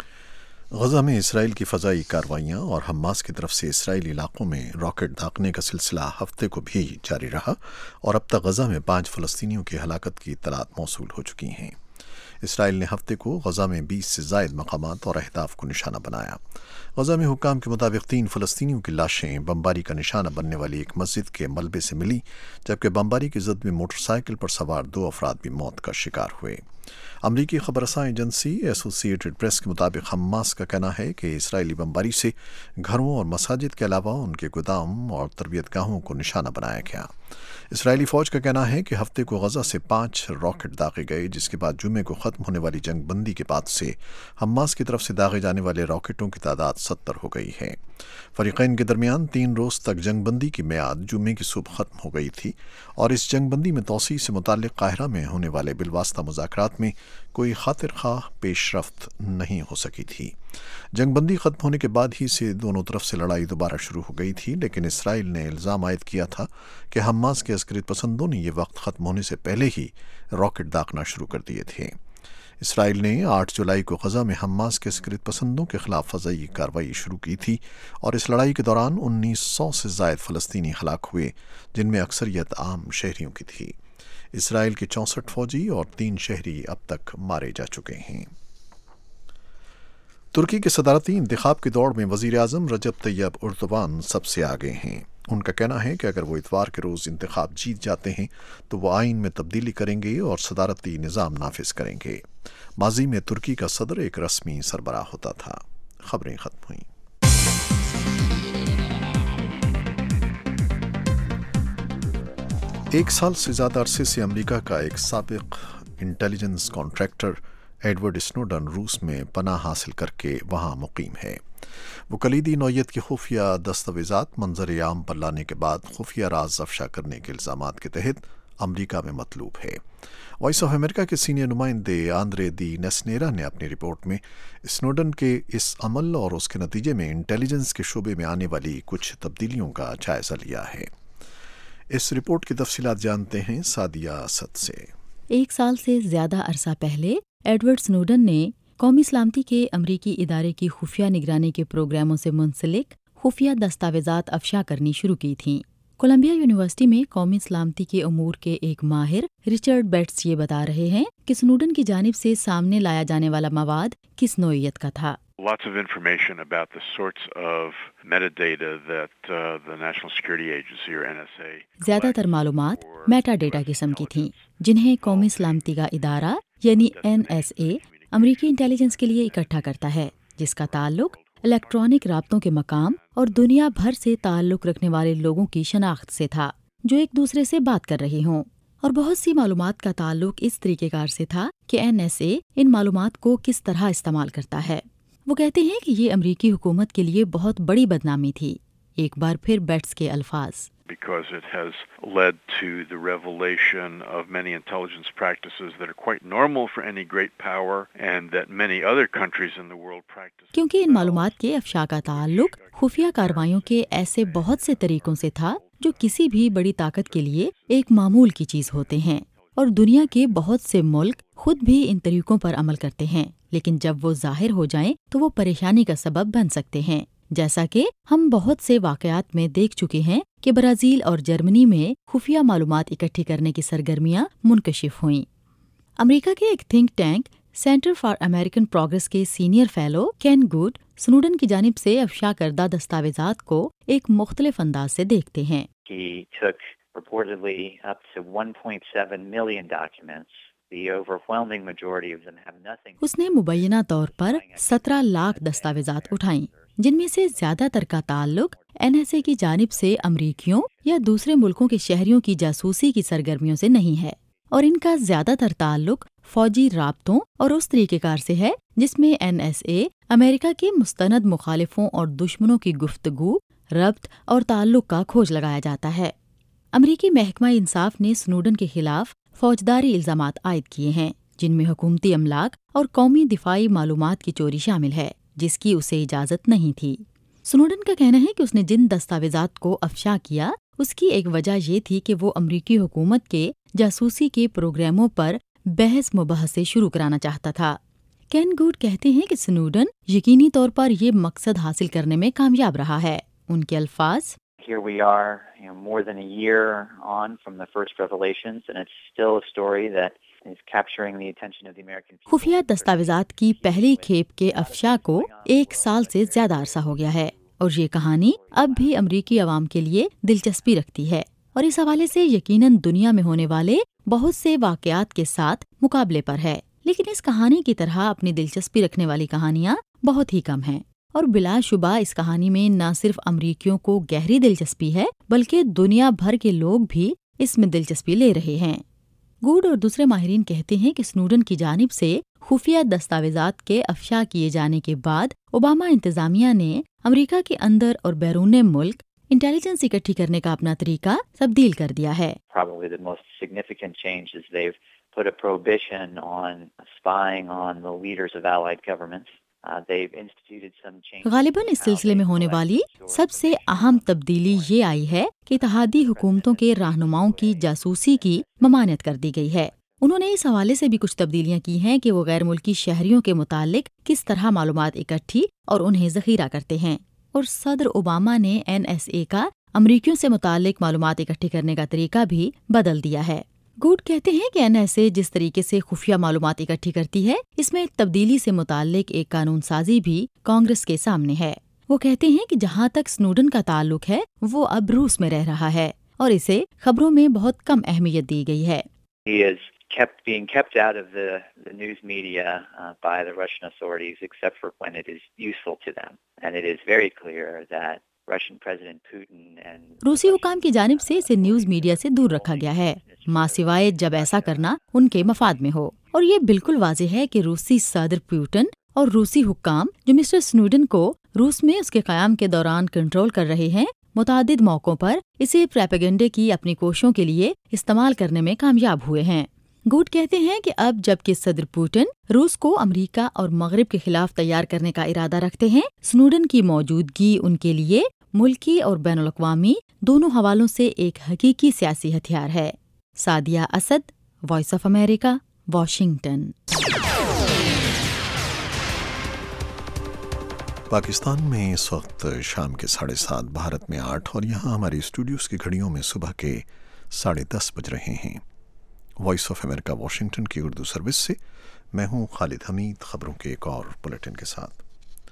غزہ میں اسرائیل کی فضائی کارروائیاں اور حماس کی طرف سے اسرائیلی علاقوں میں راکٹ داغنے کا سلسلہ ہفتے کو بھی جاری رہا اور اب تک غزہ میں پانچ فلسطینیوں کی ہلاکت کی اطلاعات موصول ہو چکی ہیں. اسرائیل نے ہفتے کو غزہ میں بیس سے زائد مقامات اور اہداف کو نشانہ بنایا. غزہ میں حکام کے مطابق تین فلسطینیوں کی لاشیں بمباری کا نشانہ بننے والی ایک مسجد کے ملبے سے ملی، جبکہ بمباری کی زد میں موٹر سائیکل پر سوار دو افراد بھی موت کا شکار ہوئے. امریکی خبر رساں ایجنسی ایسوسی ایٹڈ پریس کے مطابق حماس کا کہنا ہے کہ اسرائیلی بمباری سے گھروں اور مساجد کے علاوہ ان کے گودام اور تربیت گاہوں کو نشانہ بنایا گیا. اسرائیلی فوج کا کہنا ہے کہ ہفتے کو غزہ سے پانچ راکٹ داغے گئے، جس کے بعد جمعے کو ختم ہونے والی جنگ بندی کے بعد سے حماس کی طرف سے داغے جانے والے راکٹوں کی تعداد ستر ہو گئی ہے. فریقین کے درمیان تین روز تک جنگ بندی کی میعاد جمعے کی صبح ختم ہو گئی تھی اور اس جنگ بندی میں توسیع سے متعلق قاہرہ میں ہونے والے بالواسطہ مذاکرات میں کوئی خاطر خواہ پیش رفت نہیں ہو سکی تھی. جنگ بندی ختم ہونے کے بعد ہی سے دونوں طرف سے لڑائی دوبارہ شروع ہو گئی تھی، لیکن اسرائیل نے الزام عائد کیا تھا کہ حماس کے عسکریت پسندوں نے یہ وقت ختم ہونے سے پہلے ہی راکٹ داغنا شروع کر دیے تھے. اسرائیل نے آٹھ جولائی کو غزہ میں حماس کے عسکریت پسندوں کے خلاف فضائی کارروائی شروع کی تھی اور اس لڑائی کے دوران انیس سو سے زائد فلسطینی ہلاک ہوئے، جن میں اکثریت عام شہریوں کی تھی. اسرائیل کے چونسٹھ فوجی اور تین شہری اب تک مارے جا چکے ہیں. ترکی کے صدارتی انتخاب کی دوڑ میں وزیر اعظم رجب طیب اردوان سب سے آگے ہیں. ان کا کہنا ہے کہ اگر وہ اتوار کے روز انتخاب جیت جاتے ہیں تو وہ آئین میں تبدیلی کریں گے اور صدارتی نظام نافذ کریں گے. ماضی میں ترکی کا صدر ایک رسمی سربراہ ہوتا تھا. خبریں ختم ہوئیں. ایک سال سے زیادہ عرصے سے امریکہ کا ایک سابق انٹیلیجنس کانٹریکٹر ایڈورڈ اسنوڈن روس میں پناہ حاصل کر کے وہاں مقیم ہے. وہ کلیدی نوعیت کی خفیہ دستاویزات منظر عام پر لانے کے بعد خفیہ راز افشا کرنے کے الزامات کے تحت امریکہ میں مطلوب ہے. وائس آف امریکہ کے سینئر نمائندے آندرے دی نیسنیرا نے اپنی رپورٹ میں اسنوڈن کے اس عمل اور اس کے نتیجے میں انٹیلیجنس کے شعبے میں آنے والی کچھ تبدیلیوں کا جائزہ لیا ہے. اس رپورٹ کی تفصیلات جانتے ہیں سعدیہ اسد سے. ایک سال سے زیادہ عرصہ پہلے ایڈورڈ سنوڈن نے قومی سلامتی کے امریکی ادارے کی خفیہ نگرانی کے پروگراموں سے منسلک خفیہ دستاویزات افشا کرنی شروع کی تھیں. کولمبیا یونیورسٹی میں قومی سلامتی کے امور کے ایک ماہر رچرڈ بیٹس یہ بتا رہے ہیں کہ سنوڈن کی جانب سے سامنے لایا جانے والا مواد کس نوعیت کا تھا. Lots of information about the sorts of metadata that uh, the National Security Agency or N S A ज्यादातर मालूमात मेटा डेटा किस्म की थीं, जिन्हें कौमी सलामती का इदारा यानी एन एस ए अमरीकी इंटेलिजेंस के लिए इकट्ठा करता है, जिसका ताल्लुक इलेक्ट्रॉनिक राब्तों के मकाम और दुनिया भर से ताल्लुक रखने वाले लोगों की शनाख्त से था जो एक दूसरे से बात कर रहे हों। और बहुत सी मालूमात का ताल्लुक इस तरीकेकार से था कि एन एस ए इन मालूमात को किस तरह इस्तेमाल करता है। वो कहते हैं कि ये अमरीकी हुकूमत के लिए बहुत बड़ी बदनामी थी। एक बार फिर बेट्स के अल्फाज, because it has led to the revelation of many intelligence practices that are quite normal for any great power and that many other countries in the world practice. क्योंकि इन मालूमात के अफशा का ताल्लुक खुफिया कार्रवाइयों के ऐसे बहुत से तरीकों से था जो किसी भी बड़ी ताकत के लिए एक मामूल की चीज होते हैं, और दुनिया के बहुत से मुल्क खुद भी इन तरीकों पर अमल करते हैं, लेकिन जब वो जाहिर हो जाएं तो वो परेशानी का सबब बन सकते हैं, जैसा कि हम बहुत से वाकयात में देख चुके हैं कि ब्राजील और जर्मनी में खुफिया मालूमात इकट्ठी करने की सरगर्मियां मुनकशिफ हुईं। अमेरिका के एक think tank Center for American Progress के सीनियर फेलो केन गुड स्नूडन की जानिब से अफशा करदा दस्तावेजात को एक मुख्तलिफ अंदाज से देखते हैं। He took reportedly up to one point seven million documents. The overwhelming majority of them have nothing. उसने मुबैना तौर पर सत्रह लाख दस्तावेजात उठाईं, जिनमें से ज्यादातर का ताल्लुक एन एस ए की जानिब से अमरीकियों या दूसरे मुल्कों के शहरियों की जासूसी की सरगर्मियों से नहीं है, और इनका ज्यादातर ताल्लुक फौजी राब्तों और उस तरीकेकार से है जिसमें एन एस ए अमेरिका के मुस्तनद मुखालिफों और दुश्मनों की गुफ्तगू, रब्त और ताल्लुक का खोज लगाया जाता है। अमरीकी महकमा इंसाफ ने स्नूडन के खिलाफ फौजदारी इल्जामात आयद किए हैं, जिनमें हुकूमती अमलाक और कौमी दिफाई मालूमात की चोरी शामिल है, जिसकी उसे इजाजत नहीं थी। स्नूडन का कहना है कि उसने जिन दस्तावेजात को अफशा किया उसकी एक वजह ये थी कि वो अमरीकी हुकूमत के जासूसी के प्रोग्रामों पर बहस मुबहसे शुरू कराना चाहता था। केन गुड कहते हैं कि स्नूडन यकीनी तौर पर ये मकसद हासिल करने में कामयाब रहा है। उनके अल्फाज, Here we are, you know, more than a year on from the first revelations, and it's still a story that is capturing the attention of the American people. खुफिया दस्तावेजात की पहली खेप के अफशा को एक साल से ज्यादा अरसा हो गया है, और ये कहानी अब भी अमरीकी अवाम के लिए दिलचस्पी रखती है, और इस हवाले से यकीनन दुनिया में होने वाले बहुत से वाकयात के साथ मुकाबले पर है। लेकिन इस कहानी की तरह अपनी दिलचस्पी रखने वाली कहानियाँ बहुत ही कम हैं, और बिलाशुबा इस कहानी में न सिर्फ अमरीकियों को गहरी दिलचस्पी है बल्कि दुनिया भर के लोग भी इसमें दिलचस्पी ले रहे हैं। गुड और दूसरे माहिरीन कहते हैं कि स्नूडन की जानिब से खुफिया दस्तावेजात के अफशा किए जाने के बाद ओबामा इंतजामिया ने अमरीका के अंदर और बैरून मुल्क इंटेलिजेंस इकट्ठी करने का अपना तरीका तब्दील कर दिया है। Probably the most significant change is they've put a prohibition on spying on the leaders of allied governments. Uh, they've instituted some changes. गालिबन इस सिलसिले में होने वाली सबसे अहम तब्दीली ये आई है कि इत्तेहादी हुकूमतों के रहनुमाओं की जासूसी की ममानियत कर दी गई है। उन्होंने इस हवाले से भी कुछ तब्दीलियां की हैं कि वो गैर मुल्की शहरियों के मुतालिक किस तरह मालूमात इकट्ठी और उन्हें जखीरा करते हैं, और सदर ओबामा ने एन एस ए का अमरीकियों से मुतालिक मालूमात इकट्ठी करने का तरीका भी बदल दिया है। गुड कहते हैं कि एन एस ए जिस तरीके से खुफिया मालूमात इकट्ठी करती है, इसमें तब्दीली से मुतालिक एक कानून साजी भी कांग्रेस के सामने है। वो कहते हैं कि जहाँ तक स्नूडन का ताल्लुक है वो अब रूस में रह रहा है और इसे खबरों में बहुत कम अहमियत दी गई है। He is kept being kept out of the, the news media uh, by the Russian authorities, except for when it is useful to them. And it is very clear that Russian President Putin and रूसी हुकाम की जानिब से इसे news media से दूर रखा गया है, माँ सिवाय जब ऐसा करना उनके मफाद में हो। और ये बिल्कुल वाज़ेह है कि रूसी सदर पुतिन और रूसी हुकाम जो मिस्टर स्नूडन को रूस में उसके क़याम के दौरान कंट्रोल कर रहे हैं, मुतादिद मौकों पर इसे प्रोपेगेंडे की अपनी कोशिशों के लिए इस्तेमाल करने में कामयाब हुए हैं। गुड कहते हैं कि अब जबकि सदर पुतिन रूस को अमेरिका और मगरिब के खिलाफ तैयार करने का इरादा रखते हैं, स्नूडन की मौजूदगी उनके लिए मुल्की और बैनुल-अक़वामी दोनों हवालों से एक हकीकी सियासी हथियार है। Sadia Asad, Voice of America, Washington. Pakistan में इस वक्त शाम के साढ़े सात, भारत में आठ और यहाँ हमारी स्टूडियोज़ की घड़ियों में सुबह के साढ़े दस बज रहे हैं। वॉइस ऑफ अमेरिका वाशिंगटन की उर्दू सर्विस से मैं हूँ खालिद हमीद, खबरों के एक और बुलेटिन के साथ।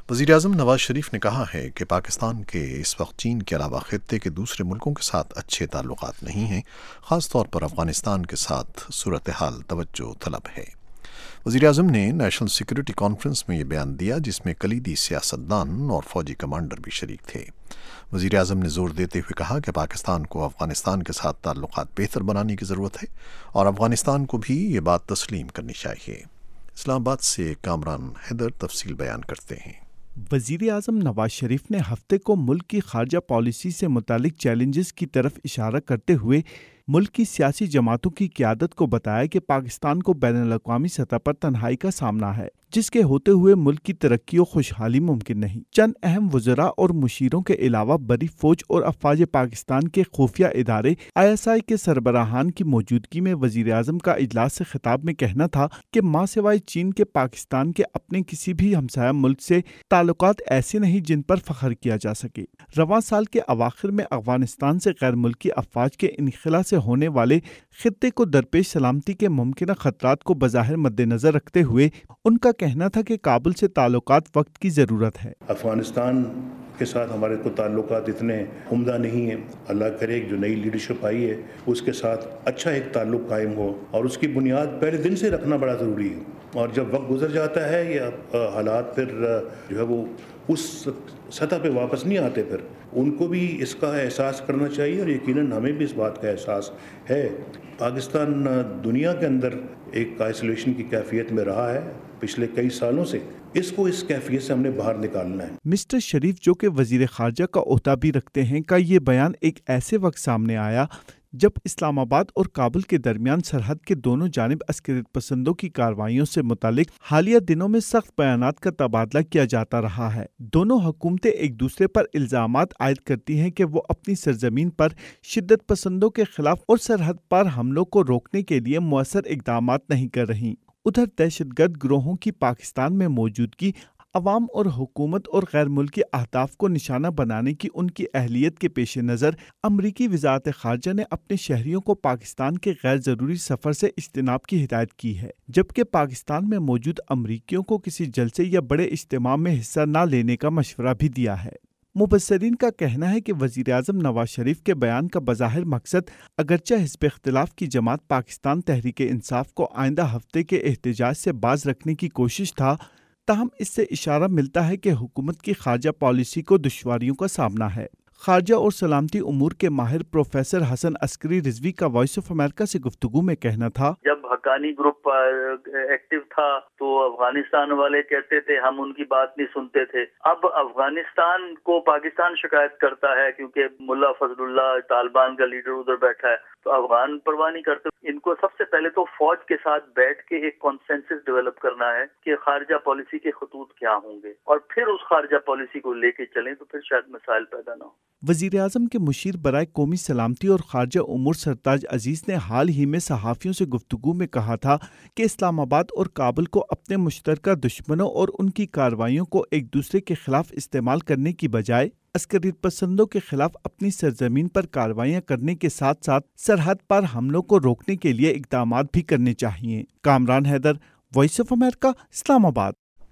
وزیر اعظم نواز شریف نے کہا ہے کہ پاکستان کے اس وقت چین کے علاوہ خطے کے دوسرے ملکوں کے ساتھ اچھے تعلقات نہیں ہیں، خاص طور پر افغانستان کے ساتھ صورتحال توجہ طلب ہے۔ وزیر اعظم نے نیشنل سیکورٹی کانفرنس میں یہ بیان دیا جس میں کلیدی سیاستدان اور فوجی کمانڈر بھی شریک تھے۔ وزیر اعظم نے زور دیتے ہوئے کہا کہ پاکستان کو افغانستان کے ساتھ تعلقات بہتر بنانے کی ضرورت ہے اور افغانستان کو بھی یہ بات تسلیم کرنی چاہیے۔ اسلام آباد سے کامران حیدر تفصیل بیان کرتے ہیں۔ وزیر اعظم نواز شریف نے ہفتے کو ملک کی خارجہ پالیسی سے متعلق چیلنجز کی طرف اشارہ کرتے ہوئے ملک کی سیاسی جماعتوں کی قیادت کو بتایا کہ پاکستان کو بین الاقوامی سطح پر تنہائی کا سامنا ہے، جس کے ہوتے ہوئے ملک کی ترقی و خوشحالی ممکن نہیں۔ چند اہم وزراء اور مشیروں کے علاوہ بڑی فوج اور افواج پاکستان کے خفیہ ادارے آئی ایس آئی کے سربراہان کی موجودگی میں وزیر اعظم کا اجلاس سے خطاب میں کہنا تھا کہ ماں سوائے چین کے پاکستان کے اپنے کسی بھی ہمسایہ ملک سے تعلقات ایسے نہیں جن پر فخر کیا جا سکے۔ رواں سال کے اواخر میں افغانستان سے غیر ملکی افواج کے انخلا سے ہونے والے خطے کو درپیش سلامتی کے ممکنہ خطرات کو بظاہر مد نظر رکھتے ہوئے ان کا کہنا تھا کہ کابل سے تعلقات وقت کی ضرورت ہے۔ افغانستان کے ساتھ ہمارے کو تعلقات اتنے عمدہ نہیں ہیں، اللہ کرے جو نئی لیڈرشپ آئی ہے اس کے ساتھ اچھا ایک تعلق قائم ہو اور اس کی بنیاد پہلے دن سے رکھنا بڑا ضروری ہے، اور جب وقت گزر جاتا ہے یا حالات پھر جو ہے وہ اس سطح پہ واپس نہیں آتے، پھر ان کو بھی اس کا احساس کرنا چاہیے اور یقیناً ہمیں بھی اس بات کا احساس ہے۔ پاکستان دنیا کے اندر ایک آئسولیشن کی کیفیت میں رہا ہے پچھلے کئی سالوں سے، اس کو اس کیفیت سے ہم نے باہر نکالنا ہے۔ مسٹر شریف جو کہ وزیر خارجہ کا عہدہ بھی رکھتے ہیں کا یہ بیان ایک ایسے وقت سامنے آیا جب اسلام آباد اور کابل کے درمیان سرحد کے دونوں جانب عسکریت پسندوں کی کارروائیوں سے متعلق حالیہ دنوں میں سخت بیانات کا تبادلہ کیا جاتا رہا ہے۔ دونوں حکومتیں ایک دوسرے پر الزامات عائد کرتی ہیں کہ وہ اپنی سرزمین پر شدت پسندوں کے خلاف اور سرحد پار حملوں کو روکنے کے لیے مؤثر اقدامات نہیں کر رہی۔ ادھر دہشت گرد گروہوں کی پاکستان میں موجودگی عوام اور حکومت اور غیر ملکی اہداف کو نشانہ بنانے کی ان کی اہلیت کے پیش نظر امریکی وزارت خارجہ نے اپنے شہریوں کو پاکستان کے غیر ضروری سفر سے اجتناب کی ہدایت کی ہے، جبکہ پاکستان میں موجود امریکیوں کو کسی جلسے یا بڑے اجتماع میں حصہ نہ لینے کا مشورہ بھی دیا ہے۔ مبصرین کا کہنا ہے کہ وزیر اعظم نواز شریف کے بیان کا بظاہر مقصد اگرچہ حزب اختلاف کی جماعت پاکستان تحریک انصاف کو آئندہ ہفتے کے احتجاج سے باز رکھنے کی کوشش تھا، تاہم اس سے اشارہ ملتا ہے کہ حکومت کی خارجہ پالیسی کو دشواریوں کا سامنا ہے۔ خارجہ اور سلامتی امور کے ماہر پروفیسر حسن عسکری رضوی کا وائس آف امریکہ سے گفتگو میں کہنا تھا، جب حقانی گروپ ایکٹیو تھا تو افغانستان والے کہتے تھے ہم ان کی بات نہیں سنتے تھے، اب افغانستان کو پاکستان شکایت کرتا ہے کیونکہ ملا فضل اللہ طالبان کا لیڈر ادھر بیٹھا ہے، تو افغان پرواہ نہیں کرتے۔ ان کو سب سے پہلے تو فوج کے ساتھ بیٹھ کے ایک کانسنسس ڈیولپ کرنا ہے کہ خارجہ پالیسی کے خطوط کیا ہوں گے، اور پھر اس خارجہ پالیسی کو لے کے چلیں تو پھر شاید مسائل پیدا نہ ہو۔ وزیر اعظم کے مشیر برائے قومی سلامتی اور خارجہ امور سرتاج عزیز نے حال ہی میں صحافیوں سے گفتگو میں کہا تھا کہ اسلام آباد اور کابل کو اپنے مشترکہ دشمنوں اور ان کی کارروائیوں کو ایک دوسرے کے خلاف استعمال کرنے کی بجائے عسکریت پسندوں کے خلاف اپنی سرزمین پر کارروائیاں کرنے کے ساتھ ساتھ سرحد پر حملوں کو روکنے کے لیے اقدامات بھی کرنے چاہیے۔ Kamran Haider, Voice of America, Islamabad.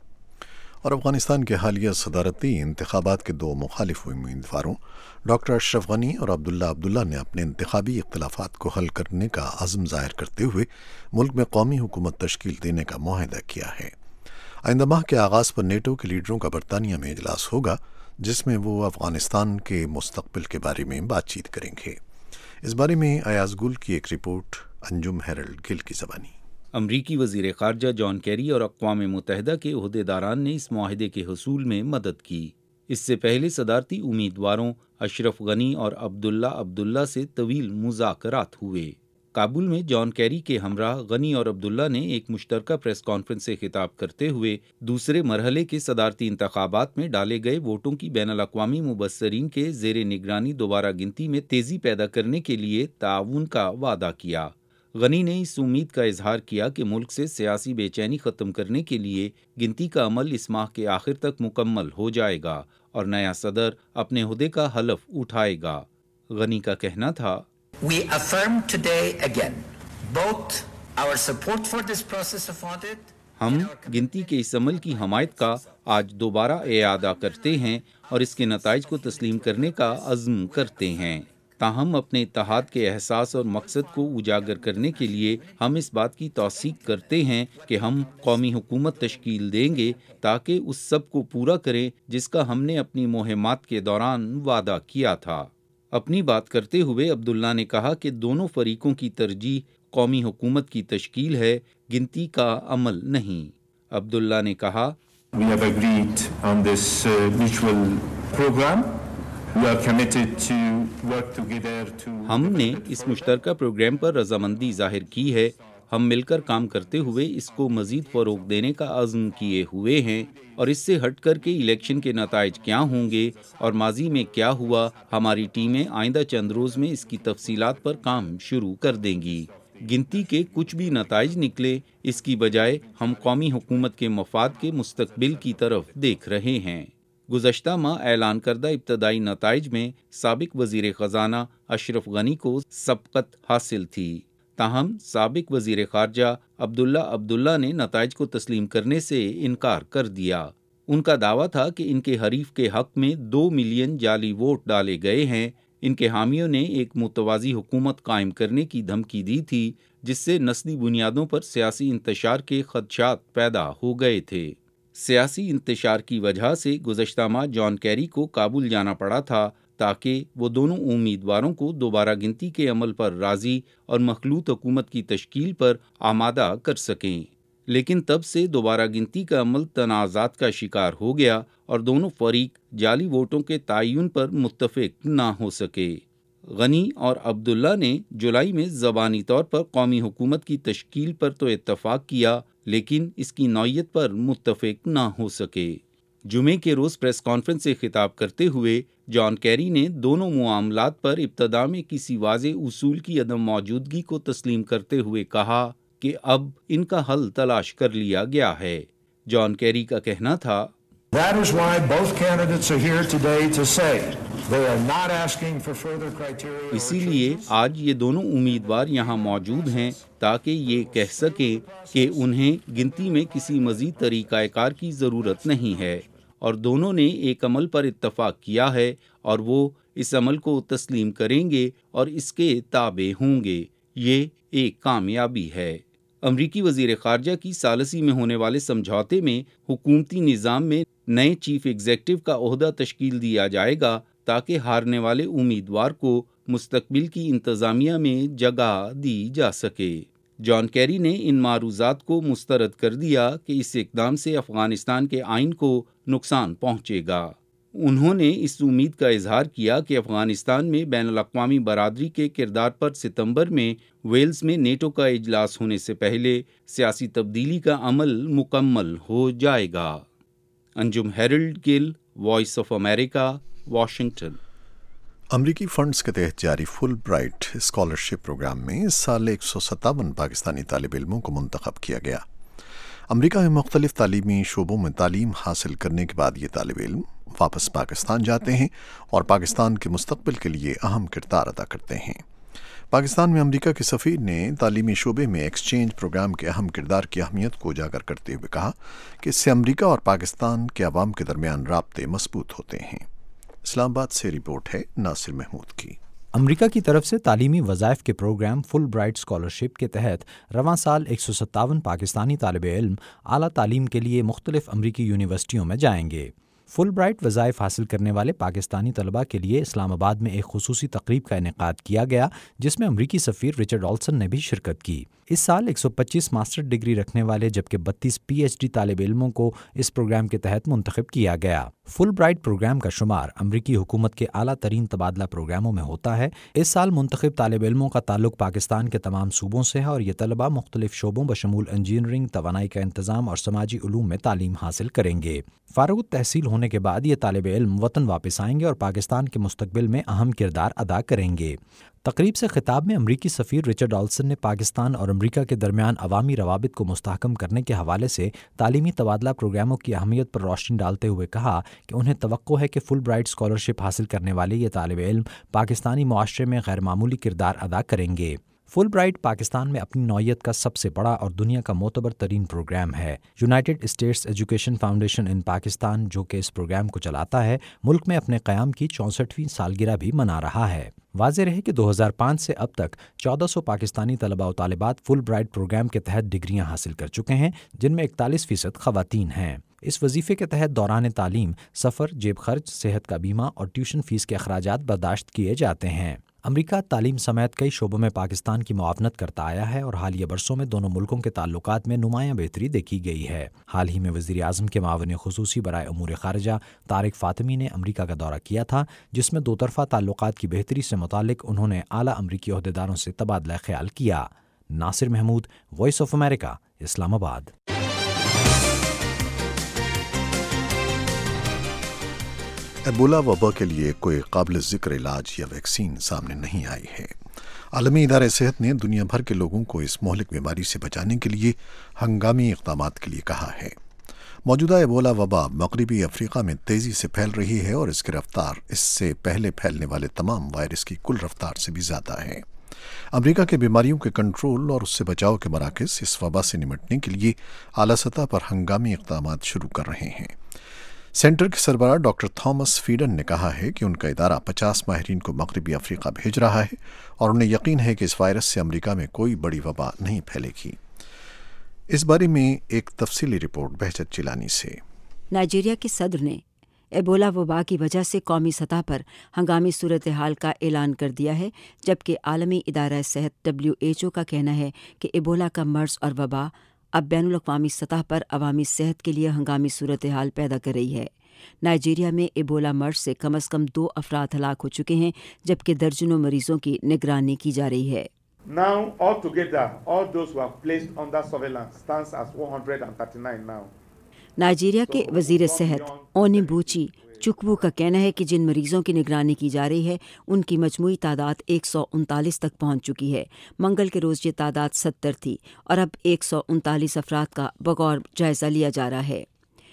اور افغانستان کے حالیہ صدارتی انتخابات کے دو مخالف امیدواروں ڈاکٹر اشرف غنی اور عبداللہ عبداللہ نے اپنے انتخابی اختلافات کو حل کرنے کا عزم ظاہر کرتے ہوئے ملک میں قومی حکومت تشکیل دینے کا معاہدہ کیا ہے۔ آئندہ ماہ کے آغاز پر نیٹو کے لیڈروں کا برطانیہ میں اجلاس ہوگا جس میں وہ افغانستان کے مستقبل کے بارے میں بات چیت کریں گے۔ اس بارے میں ایاز گل کی ایک رپورٹ، انجم ہیرلڈ گل کی زبانی۔ امریکی وزیر خارجہ جان کیری اور اقوام متحدہ کے عہدیداران نے اس معاہدے کے حصول میں مدد کی۔ اس سے پہلے صدارتی امیدواروں اشرف غنی اور عبداللہ عبداللہ سے طویل مذاکرات ہوئے۔ کابل میں جان کیری کے ہمراہ غنی اور عبداللہ نے ایک مشترکہ پریس کانفرنس سے خطاب کرتے ہوئے دوسرے مرحلے کے صدارتی انتخابات میں ڈالے گئے ووٹوں کی بین الاقوامی مبصرین کے زیر نگرانی دوبارہ گنتی میں تیزی پیدا کرنے کے لیے تعاون کا وعدہ کیا۔ غنی نے اس امید کا اظہار کیا کہ ملک سے سیاسی بے چینی ختم کرنے کے لیے گنتی کا عمل اس ماہ کے آخر تک مکمل ہو جائے گا اور نیا صدر اپنے عہدے کا حلف اٹھائے گا۔ غنی کا کہنا تھا، We affirm today again both our support for this process of audit. ہم گنتی کے اس عمل کی حمایت کا آج دوبارہ اعادہ کرتے ہیں اور اس کے نتائج کو تسلیم کرنے کا عزم کرتے ہیں۔ تاہم اپنے اتحاد کے احساس اور مقصد کو اجاگر کرنے کے لیے ہم اس بات کی توثیق کرتے ہیں کہ ہم قومی حکومت تشکیل دیں گے تاکہ اس سب کو پورا کریں جس کا ہم نے اپنی مہمات کے دوران وعدہ کیا تھا۔ اپنی بات کرتے ہوئے عبداللہ نے کہا کہ دونوں فریقوں کی ترجیح قومی حکومت کی تشکیل ہے، گنتی کا عمل نہیں۔ عبداللہ نے کہا We have agreed on this uh, mutual program. We are committed to work together to ہم نے اس مشترکہ پروگرام پر رضامندی ظاہر کی ہے، ہم مل کر کام کرتے ہوئے اس کو مزید فروغ دینے کا عزم کیے ہوئے ہیں، اور اس سے ہٹ کر کے الیکشن کے نتائج کیا ہوں گے اور ماضی میں کیا ہوا، ہماری ٹیمیں آئندہ چند روز میں اس کی تفصیلات پر کام شروع کر دیں گی۔ گنتی کے کچھ بھی نتائج نکلے، اس کی بجائے ہم قومی حکومت کے مفاد کے مستقبل کی طرف دیکھ رہے ہیں۔ گزشتہ ماہ اعلان کردہ ابتدائی نتائج میں سابق وزیر خزانہ اشرف غنی کو سبقت حاصل تھی، تاہم سابق وزیر خارجہ عبداللہ عبداللہ نے نتائج کو تسلیم کرنے سے انکار کر دیا۔ ان کا دعویٰ تھا کہ ان کے حریف کے حق میں دو ملین جعلی ووٹ ڈالے گئے ہیں۔ ان کے حامیوں نے ایک متوازی حکومت قائم کرنے کی دھمکی دی تھی جس سے نسلی بنیادوں پر سیاسی انتشار کے خدشات پیدا ہو گئے تھے۔ سیاسی انتشار کی وجہ سے گزشتہ ماہ جان کیری کو کابل جانا پڑا تھا تاکہ وہ دونوں امیدواروں کو دوبارہ گنتی کے عمل پر راضی اور مخلوط حکومت کی تشکیل پر آمادہ کر سکیں، لیکن تب سے دوبارہ گنتی کا عمل تنازعات کا شکار ہو گیا اور دونوں فریق جعلی ووٹوں کے تعین پر متفق نہ ہو سکے۔ غنی اور عبداللہ نے جولائی میں زبانی طور پر قومی حکومت کی تشکیل پر تو اتفاق کیا، لیکن اس کی نوعیت پر متفق نہ ہو سکے۔ جمعے کے روز پریس کانفرنس سے خطاب کرتے ہوئے جان کیری نے دونوں معاملات پر ابتدا میں کسی واضح اصول کی عدم موجودگی کو تسلیم کرتے ہوئے کہا کہ اب ان کا حل تلاش کر لیا گیا ہے۔ جان کیری کا کہنا تھا That is why both candidates are here today to say they are not asking for further criteria. اسی لیے آج یہ دونوں امیدوار یہاں موجود ہیں تاکہ یہ کہہ سکیں کہ انہیں گنتی میں کسی مزید طریقہ کار کی ضرورت نہیں ہے، اور دونوں نے ایک عمل پر اتفاق کیا ہے اور وہ اس عمل کو تسلیم کریں گے اور اس کے تابع ہوں گے۔ یہ ایک کامیابی ہے۔ امریکی وزیر خارجہ کی ثالثی میں ہونے والے سمجھوتے میں حکومتی نظام میں نئے چیف ایگزیکٹو کا عہدہ تشکیل دیا جائے گا تاکہ ہارنے والے امیدوار کو مستقبل کی انتظامیہ میں جگہ دی جا سکے۔ جان کیری نے ان معروضات کو مسترد کر دیا کہ اس اقدام سے افغانستان کے آئین کو نقصان پہنچے گا۔ انہوں نے اس امید کا اظہار کیا کہ افغانستان میں بین الاقوامی برادری کے کردار پر ستمبر میں ویلز میں نیٹو کا اجلاس ہونے سے پہلے سیاسی تبدیلی کا عمل مکمل ہو جائے گا۔ Anjum Harold Gill, Voice of America, Washington. امریکی فنڈز کے تحت جاری فل برائٹ اسکالرشپ پروگرام میں اس سال ایک سو ستاون پاکستانی طالب علموں کو منتخب کیا گیا۔ امریکہ میں مختلف تعلیمی شعبوں میں تعلیم حاصل کرنے کے بعد یہ طالب علم واپس پاکستان جاتے ہیں اور پاکستان کے مستقبل کے لیے اہم کردار ادا کرتے ہیں۔ پاکستان میں امریکہ کے سفیر نے تعلیمی شعبے میں ایکسچینج پروگرام کے اہم کردار کی اہمیت کو اجاگر کرتے ہوئے کہا کہ اس سے امریکہ اور پاکستان کے عوام کے درمیان رابطے مضبوط ہوتے ہیں۔ اسلام آباد سے رپورٹ ہے ناصر محمود کی۔ امریکہ کی طرف سے تعلیمی وظائف کے پروگرام فل برائٹ اسکالرشپ کے تحت رواں سال ایک سو ستاون پاکستانی طالب علم اعلیٰ تعلیم کے لیے مختلف امریکی یونیورسٹیوں میں جائیں گے۔ فل برائٹ وظائف حاصل کرنے والے پاکستانی طلباء کے لیے اسلام آباد میں ایک خصوصی تقریب کا انعقاد کیا گیا جس میں امریکی سفیر رچرڈ آلسن نے بھی شرکت کی۔ اس سال ایک سو پچیس ماسٹر ڈگری رکھنے والے جبکہ بتیس پی ایچ ڈی طالب علموں کو اس پروگرام کے تحت منتخب کیا گیا۔ فل برائٹ پروگرام کا شمار امریکی حکومت کے اعلیٰ ترین تبادلہ پروگراموں میں ہوتا ہے۔ اس سال منتخب طالب علموں کا تعلق پاکستان کے تمام صوبوں سے ہے اور یہ طلباء مختلف شعبوں بشمول انجینئرنگ، توانائی کا انتظام اور سماجی علوم میں تعلیم حاصل کریں گے۔ فارغ التحصیل ہونے کے بعد یہ طالب علم وطن واپس آئیں گے اور پاکستان کے مستقبل میں اہم کردار ادا کریں گے۔ تقریب سے خطاب میں امریکی سفیر رچرڈ آلسن نے پاکستان اور امریکہ کے درمیان عوامی روابط کو مستحکم کرنے کے حوالے سے تعلیمی تبادلہ پروگراموں کی اہمیت پر روشنی ڈالتے ہوئے کہا کہ انہیں توقع ہے کہ فل برائٹ اسکالرشپ حاصل کرنے والے یہ طالب علم پاکستانی معاشرے میں غیر معمولی کردار ادا کریں گے۔ فل برائٹ پاکستان میں اپنی نوعیت کا سب سے بڑا اور دنیا کا معتبر ترین پروگرام ہے۔ United States Education Foundation in Pakistan, جو کہ اس پروگرام کو چلاتا ہے، ملک میں اپنے قیام کی چونسٹھویں سالگرہ بھی منا رہا ہے۔ واضح رہے کہ دو ہزار پانچ سے اب تک چودہ سو پاکستانی طلباء و طالبات فل برائٹ پروگرام کے تحت ڈگریاں حاصل کر چکے ہیں، جن میں اکتالیس فیصد خواتین ہیں۔ اس وظیفے کے تحت دوران تعلیم سفر، جیب خرچ، صحت کا بیمہ اور ٹیوشن فیس کے اخراجات برداشت کیے جاتے ہیں۔ امریکہ تعلیم سمیت کئی شعبوں میں پاکستان کی معاونت کرتا آیا ہے اور حالیہ برسوں میں دونوں ملکوں کے تعلقات میں نمایاں بہتری دیکھی گئی ہے۔ حال ہی میں وزیر اعظم کے معاون خصوصی برائے امور خارجہ طارق فاطمی نے امریکہ کا دورہ کیا تھا، جس میں دو طرفہ تعلقات کی بہتری سے متعلق انہوں نے اعلیٰ امریکی عہدیداروں سے تبادلہ خیال کیا۔ Nasir Mahmood, Voice of America, Islamabad. Ebola وبا کے لیے کوئی قابل ذکر علاج یا ویکسین سامنے نہیں آئی ہے۔ عالمی ادارہ صحت نے دنیا بھر کے لوگوں کو اس مہلک بیماری سے بچانے کے لیے ہنگامی اقدامات کے لیے کہا ہے۔ موجودہ ایبولا وبا مغربی افریقہ میں تیزی سے پھیل رہی ہے اور اس کی رفتار اس سے پہلے پھیلنے والے تمام وائرس کی کل رفتار سے بھی زیادہ ہے۔ امریکہ کے بیماریوں کے کنٹرول اور اس سے بچاؤ کے مراکز اس وبا سے نمٹنے کے لیے اعلیٰ سطح پر ہنگامی اقدامات شروع کر رہے ہیں۔ سینٹر کے سربراہ ڈاکٹر تھامس فیڈن نے کہا ہے کہ ان کا ادارہ پچاس ماہرین کو مغربی افریقہ بھیج رہا ہے اور انہیں یقین ہے کہ اس وائرس سے امریکہ میں کوئی بڑی وبا نہیں پھیلے گی۔ اس بارے میں ایک تفصیلی رپورٹ بہجت چیلانی سے۔ نائجیریا کے صدر نے ایبولا وبا کی وجہ سے قومی سطح پر ہنگامی صورتحال کا اعلان کر دیا ہے، جبکہ عالمی ادارہ صحت ڈبلیو ایچ او کا کہنا ہے کہ ایبولا کا مرض اور وبا اب بین الاقوامی سطح پر عوامی صحت کے لیے ہنگامی صورتحال پیدا کر رہی ہے۔ نائجیریا میں ایبولا مرض سے کم از کم دو افراد ہلاک ہو چکے ہیں، جبکہ درجنوں مریضوں کی نگرانی کی جا رہی ہے۔ Now, altogether, all those who are placed under surveillance stands as one hundred thirty-nine now. Nigeria کے وزیر صحت اونیبوچی چکوو کا کہنا ہے کہ جن مریضوں کی نگرانی کی جا رہی ہے ان کی مجموعی تعداد ایک سو انتالیس تک پہنچ چکی ہے۔ منگل کے روز یہ تعداد ستر تھی اور اب ایک سو انتالیس افراد کا بغور جائزہ لیا جا رہا ہے۔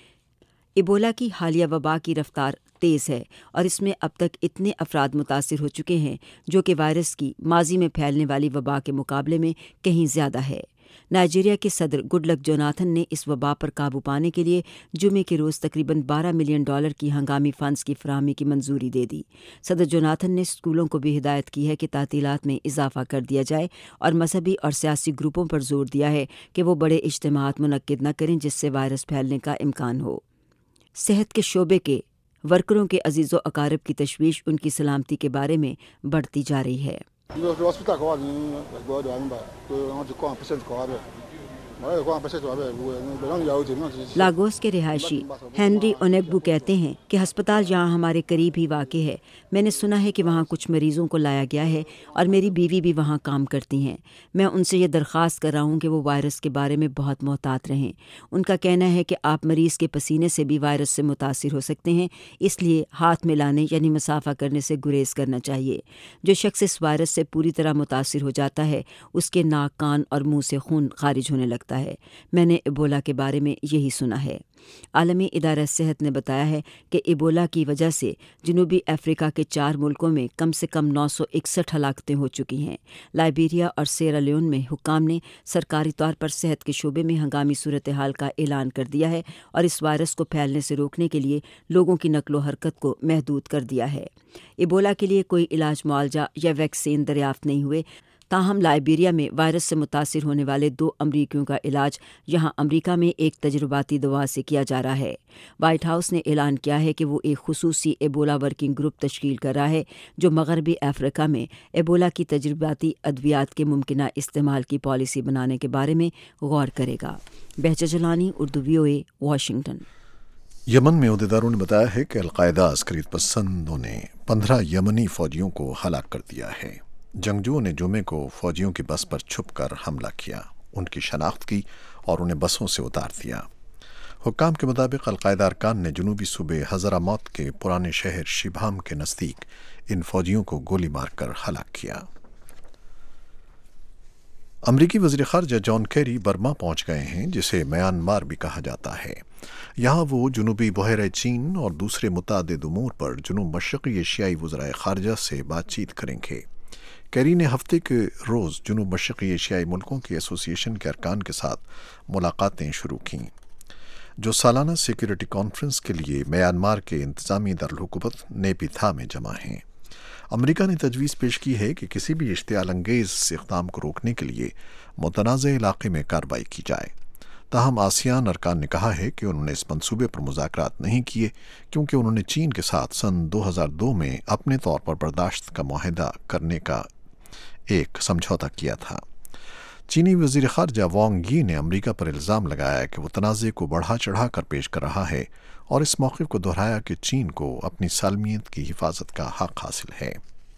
ایبولا کی حالیہ وبا کی رفتار تیز ہے اور اس میں اب تک اتنے افراد متاثر ہو چکے ہیں، جو کہ وائرس کی ماضی میں پھیلنے والی وبا کے مقابلے میں کہیں زیادہ ہے۔ نائجیریا کے صدر گڈ لک جوناتھن نے اس وبا پر قابو پانے کے لیے جمعے کے روز تقریباً بارہ ملین ڈالر کی ہنگامی فنڈز کی فراہمی کی منظوری دے دی۔ صدر جوناتھن نے اسکولوں کو بھی ہدایت کی ہے کہ تعطیلات میں اضافہ کر دیا جائے اور مذہبی اور سیاسی گروپوں پر زور دیا ہے کہ وہ بڑے اجتماعات منعقد نہ کریں جس سے وائرس پھیلنے کا امکان ہو۔ صحت کے شعبے کے ورکروں کے عزیز و اقارب کی تشویش ان کی سلامتی کے بارے میں بڑھتی جا رہی ہے۔ لاگوس کے رہائشی ہینری اونیگبو کہتے ہیں کہ ہسپتال جہاں ہمارے قریب ہی واقع ہے، میں نے سنا ہے کہ وہاں کچھ مریضوں کو لایا گیا ہے اور میری بیوی بھی وہاں کام کرتی ہیں۔ میں ان سے یہ درخواست کر رہا ہوں کہ وہ وائرس کے بارے میں بہت محتاط رہیں۔ ان کا کہنا ہے کہ آپ مریض کے پسینے سے بھی وائرس سے متاثر ہو سکتے ہیں، اس لیے ہاتھ ملانے یعنی مسافہ کرنے سے گریز کرنا چاہیے۔ جو شخص اس وائرس سے پوری طرح متاثر ہو جاتا ہے اس کے ناک، کان اور منہ سے خون خارج ہونے لگتا ہے۔ میں نے ایبولا کے بارے میں یہی سنا ہے۔ عالمی ادارہ صحت نے بتایا ہے کہ ایبولا کی وجہ سے جنوبی افریقہ کے چار ملکوں میں کم سے کم نو سو اکسٹھ ہلاکتیں ہو چکی ہیں۔ لائبیریا اور سیرا لیون میں حکام نے سرکاری طور پر صحت کے شعبے میں ہنگامی صورتحال کا اعلان کر دیا ہے اور اس وائرس کو پھیلنے سے روکنے کے لیے لوگوں کی نقل و حرکت کو محدود کر دیا ہے۔ ایبولا کے لیے کوئی علاج معالجہ یا ویکسین دریافت نہیں ہوئے، تاہم لائبیریا میں وائرس سے متاثر ہونے والے دو امریکیوں کا علاج یہاں امریکہ میں ایک تجرباتی دوا سے کیا جا رہا ہے۔ وائٹ ہاؤس نے اعلان کیا ہے کہ وہ ایک خصوصی ایبولا ورکنگ گروپ تشکیل کر رہا ہے جو مغربی افریقہ میں ایبولا کی تجرباتی ادویات کے ممکنہ استعمال کی پالیسی بنانے کے بارے میں غور کرے گا۔ بہجت جلانی، اردو وی او اے، واشنگٹن۔ یمن میں عہدیداروں نے بتایا ہے کہ القاعدہ عسکریت پسندوں نے پندرہ یمنی فوجیوں کو ہلاک کر دیا ہے۔ جنگجوؤں نے جمعے کو فوجیوں کی بس پر چھپ کر حملہ کیا، ان کی شناخت کی اور انہیں بسوں سے اتار دیا۔ حکام کے مطابق القاعدہ ارکان نے جنوبی صوبے حضرموت کے پرانے شہر شبہام کے نزدیک ان فوجیوں کو گولی مار کر ہلاک کیا۔ امریکی وزیر خارجہ جان کیری برما پہنچ گئے ہیں، جسے میانمار بھی کہا جاتا ہے۔ یہاں وہ جنوبی بحیرہ چین اور دوسرے متعدد امور پر جنوب مشرقی ایشیائی وزرائے خارجہ سے بات چیت کریں گے۔ کیری نے ہفتے کے روز جنوب مشرقی ایشیائی ملکوں کی ایسوسی ایشن کے ارکان کے ساتھ ملاقاتیں شروع کیں جو سالانہ سیکیورٹی کانفرنس کے لیے میانمار کے انتظامی دارالحکومت نیپیتھا میں جمع ہیں۔ امریکہ نے تجویز پیش کی ہے کہ کسی بھی اشتعال انگیز اقدام کو روکنے کے لیے متنازع علاقے میں کارروائی کی جائے۔ تاہم آسیان ارکان نے کہا ہے کہ انہوں نے اس منصوبے پر مذاکرات نہیں کیے کیونکہ انہوں نے چین کے ساتھ سن دو ہزار دو میں اپنے طور پر برداشت کا معاہدہ کرنے کا ایک سمجھوتا کیا تھا۔ چینی وزیر خارجہ وانگ یی نے امریکہ پر الزام لگایا کہ وہ تنازع کو بڑھا چڑھا کر پیش کر رہا ہے اور اس موقف کو دہرایا کہ چین کو اپنی سالمیت کی حفاظت کا حق حاصل ہے۔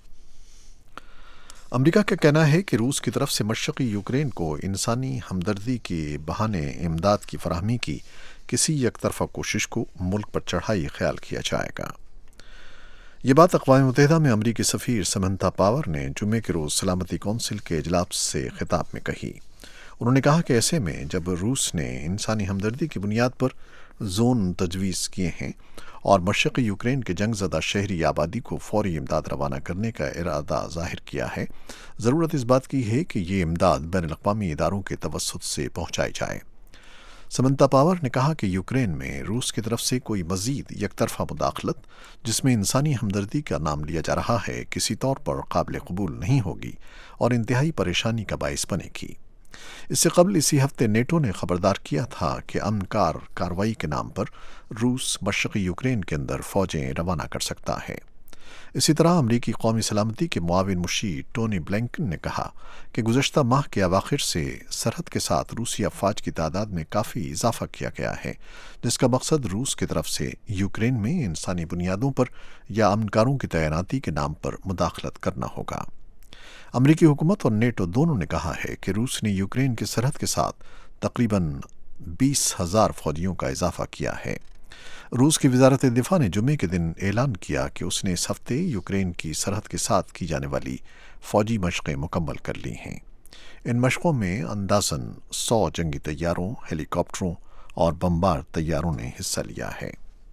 امریکہ کا کہنا ہے کہ روس کی طرف سے مشرقی یوکرین کو انسانی ہمدردی کے بہانے امداد کی فراہمی کی کسی یک طرفہ کوشش کو ملک پر چڑھائی خیال کیا جائے گا۔ یہ بات اقوام متحدہ میں امریکی سفیر سمنتھا پاور نے جمعے کے روز سلامتی کونسل کے اجلاس سے خطاب میں کہی۔ انہوں نے کہا کہ ایسے میں جب روس نے انسانی ہمدردی کی بنیاد پر زون تجویز کیے ہیں اور مشرقی یوکرین کے جنگ زدہ شہری آبادی کو فوری امداد روانہ کرنے کا ارادہ ظاہر کیا ہے، ضرورت اس بات کی ہے کہ یہ امداد بین الاقوامی اداروں کے توسط سے پہنچائی جائے۔ سمنتا پاور نے کہا کہ یوکرین میں روس کی طرف سے کوئی مزید یک طرفہ مداخلت جس میں انسانی ہمدردی کا نام لیا جا رہا ہے کسی طور پر قابل قبول نہیں ہوگی اور انتہائی پریشانی کا باعث بنے گی۔ اس سے قبل اسی ہفتے نیٹو نے خبردار کیا تھا کہ امن کار کارروائی کے نام پر روس مشرقی یوکرین کے اندر فوجیں روانہ کر سکتا ہے۔ اسی طرح امریکی قومی سلامتی کے معاون مشیر ٹونی بلنکن نے کہا کہ گزشتہ ماہ کے اواخر سے سرحد کے ساتھ روسی افواج کی تعداد میں کافی اضافہ کیا گیا ہے، جس کا مقصد روس کی طرف سے یوکرین میں انسانی بنیادوں پر یا امنکاروں کی تعیناتی کے نام پر مداخلت کرنا ہوگا۔ امریکی حکومت اور نیٹو دونوں نے کہا ہے کہ روس نے یوکرین کی سرحد کے ساتھ تقریباً بیس ہزار فوجیوں کا اضافہ کیا ہے۔ روس کی وزارت دفاع نے جمعے کے دن اعلان کیا کہ اس نے اس ہفتے یوکرین کی سرحد کے ساتھ کی جانے والی فوجی مشقیں مکمل کر لی ہیں۔ ان مشقوں میں اندازاً سو جنگی طیاروں، ہیلی کاپٹروں اور بمبار طیاروں نے حصہ لیا ہے۔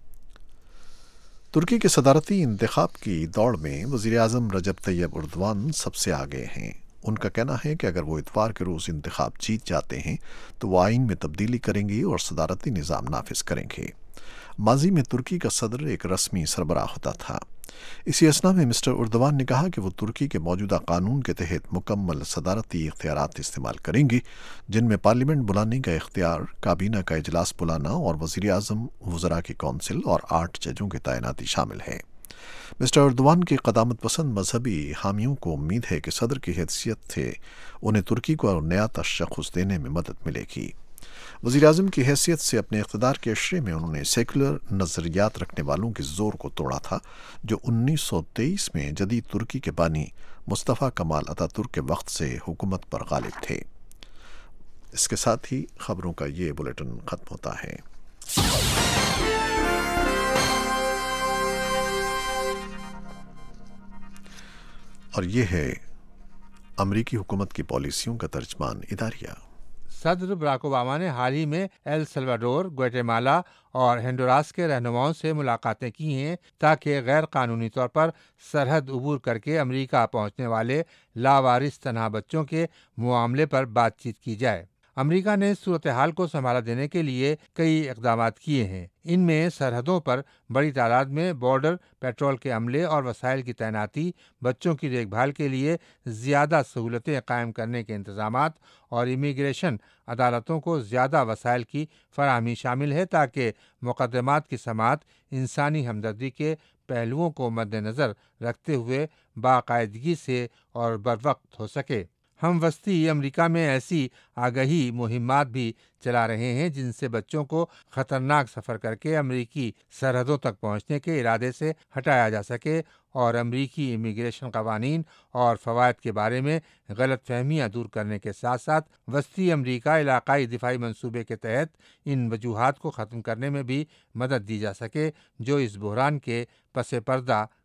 ترکی کے صدارتی انتخاب کی دوڑ میں وزیر اعظم رجب طیب اردوان سب سے آگے ہیں۔ ان کا کہنا ہے کہ اگر وہ اتوار کے روز انتخاب جیت جاتے ہیں تو وہ آئین میں تبدیلی کریں گے اور صدارتی نظام نافذ کریں گے۔ ماضی میں ترکی کا صدر ایک رسمی سربراہ ہوتا تھا۔ اسی اثنا میں مسٹر اردوان نے کہا کہ وہ ترکی کے موجودہ قانون کے تحت مکمل صدارتی اختیارات استعمال کریں گے، جن میں پارلیمنٹ بلانے کا اختیار، کابینہ کا اجلاس بلانا اور وزیر اعظم، وزراء کی کونسل اور آٹھ ججوں کی تعیناتی شامل ہے۔ مسٹر اردوان کے قدامت پسند مذہبی حامیوں کو امید ہے کہ صدر کی حیثیت سے انہیں ترکی کو نیا تشخص دینے میں مدد ملے گی۔ وزیر اعظم کی حیثیت سے اپنے اقتدار کے عشرے میں انہوں نے سیکولر نظریات رکھنے والوں کے زور کو توڑا تھا جو انیس سو تیئیس میں جدید ترکی کے بانی مصطفیٰ کمال اتا ترک کے وقت سے حکومت پر غالب تھے۔ اس کے ساتھ ہی خبروں کا یہ بلیٹن ختم ہوتا ہے۔ اور یہ ہے امریکی حکومت کی پالیسیوں کا ترجمان اداریہ۔ صدر براک اوباما نے حال ہی میں ایل سلواڈور، گویٹمالا اور ہنڈوراس کے رہنماؤں سے ملاقاتیں کی ہیں تاکہ غیر قانونی طور پر سرحد عبور کر کے امریکہ پہنچنے والے لاوارث تنہا بچوں کے معاملے پر بات چیت کی جائے۔ امریکہ نے صورتحال کو سنبھالا دینے کے لیے کئی اقدامات کیے ہیں۔ ان میں سرحدوں پر بڑی تعداد میں بارڈر پیٹرول کے عملے اور وسائل کی تعیناتی، بچوں کی دیکھ بھال کے لیے زیادہ سہولتیں قائم کرنے کے انتظامات اور امیگریشن عدالتوں کو زیادہ وسائل کی فراہمی شامل ہے تاکہ مقدمات کی سماعت انسانی ہمدردی کے پہلوؤں کو مد نظر رکھتے ہوئے باقاعدگی سے اور بروقت ہو سکے۔ ہم وسطی امریکہ میں ایسی آگہی مہمات بھی چلا رہے ہیں جن سے بچوں کو خطرناک سفر کر کے امریکی سرحدوں تک پہنچنے کے ارادے سے ہٹایا جا سکے اور امریکی امیگریشن قوانین اور فوائد کے بارے میں غلط فہمیاں دور کرنے کے ساتھ ساتھ وسطی امریکہ علاقائی دفاعی منصوبے کے تحت ان وجوہات کو ختم کرنے میں بھی مدد دی جا سکے جو اس بحران کے پس پردہ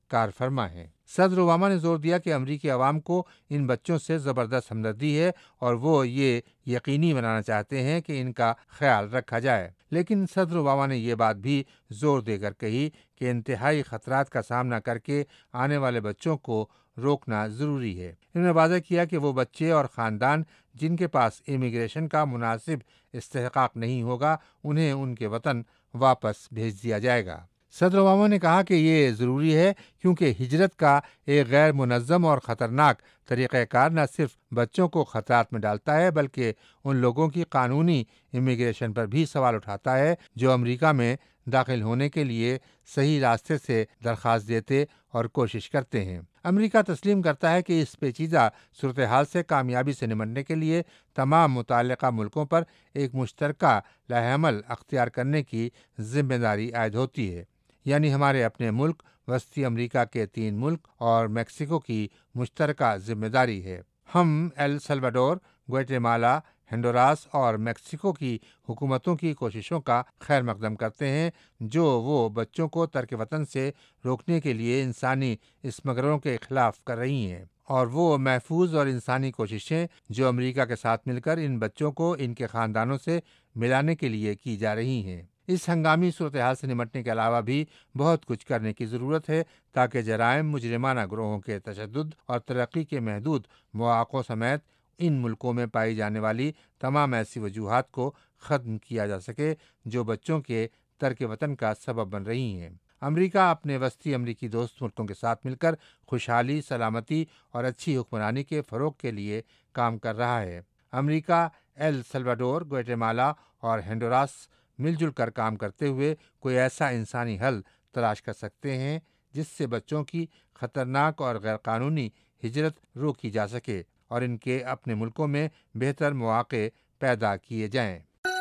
कार फरमा है। सदर ओबामा ने जोर दिया कि अमरीकी अवाम को इन बच्चों से ज़बरदस्त हमदर्दी है और वो ये यकीनी बनाना चाहते हैं कि इनका ख्याल रखा जाए। लेकिन सदर ओबामा ने ये बात भी जोर देकर कही कि इंतहाई खतरात का सामना करके आने वाले बच्चों को रोकना ज़रूरी है। इन्होंने वादा किया कि वो बच्चे और ख़ानदान जिनके पास इमिग्रेशन का मुनासिब इस्तेहकाक नहीं होगा, उन्हें उनके वतन वापस भेज दिया जाएगा। सदर ओबामा ने कहा कि ये ज़रूरी है क्योंकि हिजरत का एक गैर मुनज़्ज़म और ख़तरनाक तरीक़ाकार न सिर्फ बच्चों को ख़तरात में डालता है बल्कि उन लोगों की कानूनी इमिग्रेशन पर भी सवाल उठाता है जो अमेरिका में दाखिल होने के लिए सही रास्ते से दरख्वास्त देते और कोशिश करते हैं। अमेरिका तस्लीम करता है कि इस पेचीदा सूरत हाल से कामयाबी से निपटने के लिए तमाम मुतल्लिक़ा मुल्कों पर एक मुश्तरका लाहेअमल अख्तियार करने की जिम्मेदारी आयद होती है, यानी हमारे अपने मुल्क, वस्ती अमेरिका के तीन मुल्क और मेक्सिको की मुश्तरका जिम्मेदारी है। हम एल सल्वाडोर, ग्वाटेमाला, होंडुरास और मेक्सिको की हुकूमतों की कोशिशों का खैर मकदम करते हैं जो वो बच्चों को तर्क वतन से रोकने के लिए इंसानी स्मगलरों के खिलाफ कर रही हैं, और वो महफूज और इंसानी कोशिशें जो अमेरिका के साथ मिलकर इन बच्चों को इनके ख़ानदानों से मिलाने के लिए की जा रही हैं। इस हंगामी सूरत हाल से निपटने के अलावा भी बहुत कुछ करने की ज़रूरत है ताकि जराइम, मुजरिमाना ग्रोहों के तशद्दुद और तरक्की के महदूद मौक़ों समेत इन मुल्कों में पाई जाने वाली तमाम ऐसी वजूहात को ख़त्म किया जा सके जो बच्चों के तर्क वतन का सबब बन रही हैं। अमेरिका अपने वस्ती अमरीकी दोस्त मुल्कों के साथ मिलकर खुशहाली, सलामती और अच्छी हुक्मरानी के फ़रोग़ के लिए काम कर रहा है। अमेरिका, एल सल्वाडोर, ग्वाटेमाला और होंडुरास मिलजुल कर काम करते हुए कोई ऐसा इंसानी हल तलाश कर सकते हैं जिससे बच्चों की ख़तरनाक और गैरकानूनी हिजरत रोकी जा सके और इनके अपने मुल्कों में बेहतर मौक़े पैदा किए जाएं।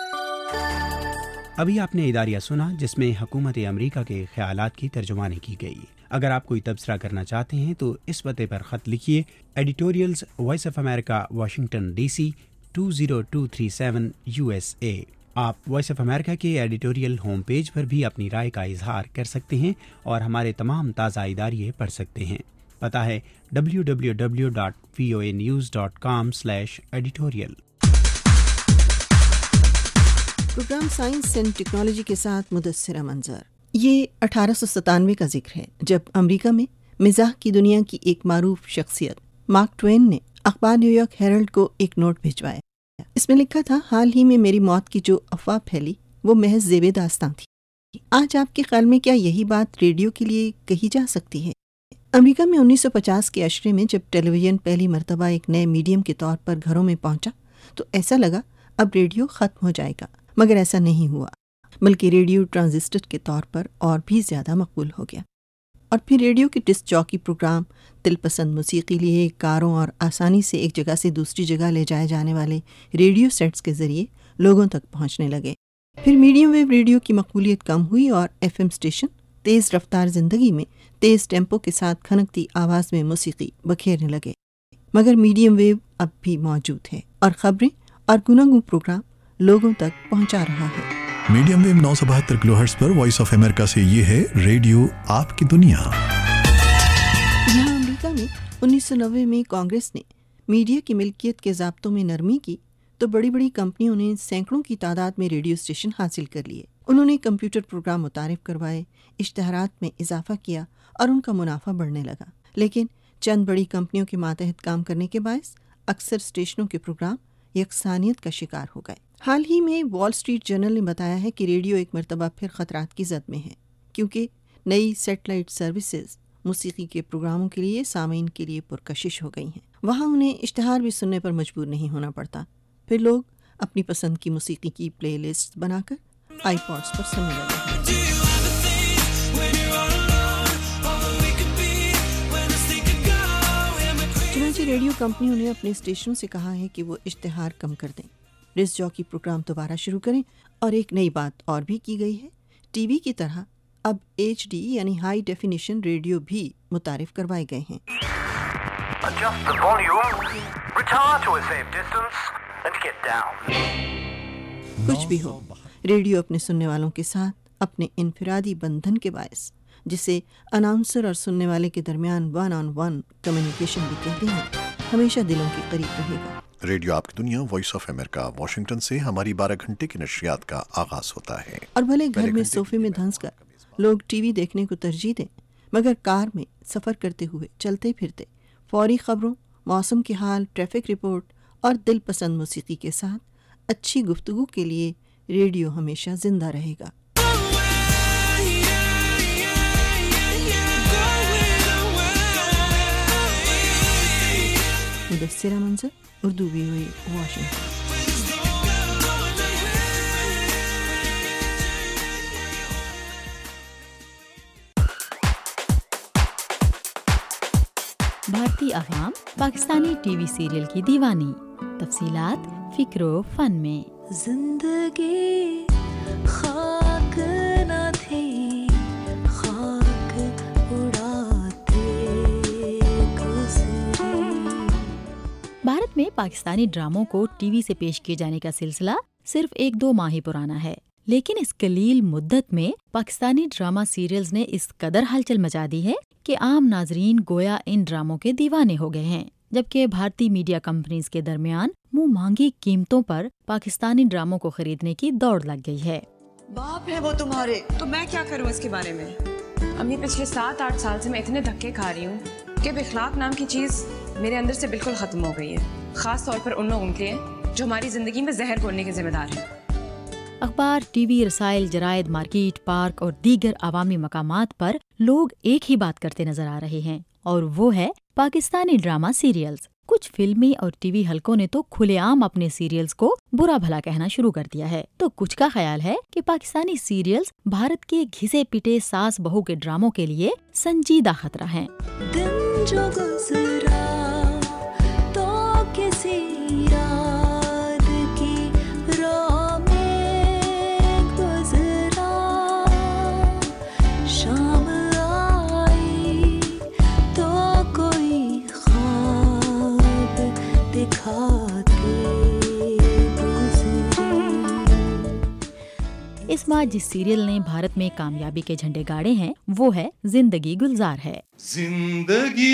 अभी आपने इदारिया सुना जिसमें हुकूमत अमेरिका के ख्यालात की तर्जुमानी की गई। अगर आप कोई तबसरा करना चाहते हैं तो इस पते पर ख़त लिखिए, editorials, Voice of America, Washington DC two zero two three seven USA. आप वॉइस ऑफ अमेरिका के एडिटोरियल होम पेज पर भी अपनी राय का इजहार कर सकते हैं और हमारे तमाम ताज़ा इदारिये पढ़ सकते हैं। पता है W W W dot V O A news dot com slash editorial. Programme science and technology के साथ मुदस्सिरा मंजर। ये अठारह सौ सतानवे का जिक्र है जब अमेरिका में मिजाह की दुनिया की एक मारूफ शख्सियत मार्क ट्वेन ने अखबार न्यूयॉर्क हेरल्ड को एक नोट भिजवाया। इसमें लिखा था, हाल ही में मेरी मौत की जो अफवाह फैली वो महज ज़ेबे दास्तां थी। आज आपके ख्याल में क्या यही बात रेडियो के लिए कही जा सकती है? अमेरिका में उन्नीस सौ पचास के अशरे में जब टेलीविज़न पहली मरतबा एक नए मीडियम के तौर पर घरों में पहुंचा तो ऐसा लगा अब रेडियो ख़त्म हो जाएगा, मगर ऐसा नहीं हुआ, बल्कि रेडियो ट्रांजिस्टर के तौर पर और भी ज़्यादा मकबूल हो गया। और फिर रेडियो के डिस्क जॉकी प्रोग्राम, दिलपसंद मौसीकी लिए कारों और आसानी से एक जगह से दूसरी जगह ले जाए जाने वाले रेडियो सेट्स के ज़रिए लोगों तक पहुंचने लगे। फिर मीडियम वेव रेडियो की मकबूलियत कम हुई और एफएम स्टेशन तेज़ रफ्तार ज़िंदगी में तेज़ टेम्पो के साथ खनकती आवाज़ में मौसीकी बखेरने लगे। मगर मीडियम वेव अब भी मौजूद है और ख़बरें और गुनागू प्रोग्राम लोगों तक पहुंचा रहा है। मीडियम वेव नौ सौ बहत्तर किलोहर्ट्ज़ पर वॉइस ऑफ अमेरिका से ये है रेडियो आपकी दुनिया। यहाँ अमेरिका में उन्नीस सौ नब्बे में कांग्रेस ने मीडिया की मिल्कियत के ज़ाब्तों में नरमी की तो बड़ी बड़ी कंपनियों ने सैकड़ों की तादाद में रेडियो स्टेशन हासिल कर लिए। उन्होंने कंप्यूटर प्रोग्राम मुतारिफ करवाए, इश्तहारात में इजाफा किया और उनका मुनाफा बढ़ने लगा। लेकिन चंद बड़ी कंपनियों के मातहत काम करने के बायस अक्सर स्टेशनों के प्रोग्राम यकसानियत का शिकार हो गए। हाल ही में वॉल स्ट्रीट जर्नल ने बताया है कि रेडियो एक मरतबा फिर खतरात की जद में है, क्योंकि नई सेटेलाइट सर्विसेज मौसीकी के प्रोग्रामों के लिए सामीन के लिए पुरकशिश हो गई हैं। वहाँ उन्हें इश्तहार भी सुनने पर मजबूर नहीं होना पड़ता। फिर लोग अपनी पसंद की मौसीकी की प्ले लिस्ट बनाकर आईपॉड्स पर सुनने लगे हैं। चुनांचे रेडियो कंपनियों ने अपने स्टेशनों से कहा है कि वो इश्तहार कम कर दें, डिस्क जॉकी प्रोग्राम दोबारा शुरू करें। और एक नई बात और भी की गई है, टीवी की तरह अब एच डी यानी हाई डेफिनेशन रेडियो भी मुतारिफ करवाए गए हैं। कुछ भी हो, रेडियो अपने सुनने वालों के साथ अपने इनफिरादी बंधन के बायस जिसे अनाउंसर और सुनने वाले के दरमियान वन ऑन वन कम्युनिकेशन भी कहते हैं, हमेशा दिलों के करीब रहेगा। रेडियो आपकी दुनिया, वॉइस ऑफ अमेरिका, वाशिंगटन से हमारी बारह घंटे की नशरियात का आगाज होता है। और भले घर में सोफे में धंस कर लोग टीवी देखने को तरजीह दें, मगर कार में सफ़र करते हुए चलते फिरते फौरी खबरों, मौसम के हाल, ट्रैफिक रिपोर्ट और दिल पसंद मौसीकी के साथ अच्छी गुफ्तगू के लिए रेडियो हमेशा जिंदा रहेगा। मुदस्सिरा मंजर, उर्दू वीओए, वाशिंगटन। भारतीय अवाम पाकिस्तानी टीवी सीरियल की दीवानी, तफसीलात फिक्रो फन में। जिंदगी खाक न थी, खाक उड़ाते गुजरे। भारत में पाकिस्तानी ड्रामों को टीवी से पेश किए जाने का सिलसिला सिर्फ एक दो माह ही पुराना है, लेकिन इस कलील मुद्दत में पाकिस्तानी ड्रामा सीरियल्स ने इस कदर हलचल मचा दी है कि आम नाजरीन गोया इन ड्रामों के दीवाने हो गए हैं, जबकि भारतीय मीडिया कंपनीज के दरमियान मुंह मांगी कीमतों पर पाकिस्तानी ड्रामों को खरीदने की दौड़ लग गई है। बाप है वो तुम्हारे, तो मैं क्या करूं इसके बारे में? अम्मी, पिछले सात आठ साल से मैं इतने धक्के खा रही हूँ कि बेखलाक नाम की चीज मेरे अंदर से बिल्कुल खत्म हो गई है, खास तौर पर उन लोगों के लिए जो हमारी जिंदगी में जहर घोलने के जिम्मेदार हैं। अखबार, टीवी, रसायल, जरायद, मार्केट, पार्क और दीगर अवामी मकामात पर लोग एक ही बात करते नजर आ रहे हैं, और वो है पाकिस्तानी ड्रामा सीरियल्स। कुछ फिल्मी और टीवी हलकों ने तो खुलेआम अपने सीरियल्स को बुरा भला कहना शुरू कर दिया है, तो कुछ का ख्याल है कि पाकिस्तानी सीरियल्स भारत के घिसे पिटे सास बहू के ड्रामों के लिए संजीदा खतरा हैं। दिन जो गुजरा तो किसी याद की राह में गुजरा, शाम आई तो कोई ख्वाब दिखाते गुजरे। इस बार जिस सीरियल ने भारत में कामयाबी के झंडे गाड़े हैं वो है जिंदगी गुलजार है। जिंदगी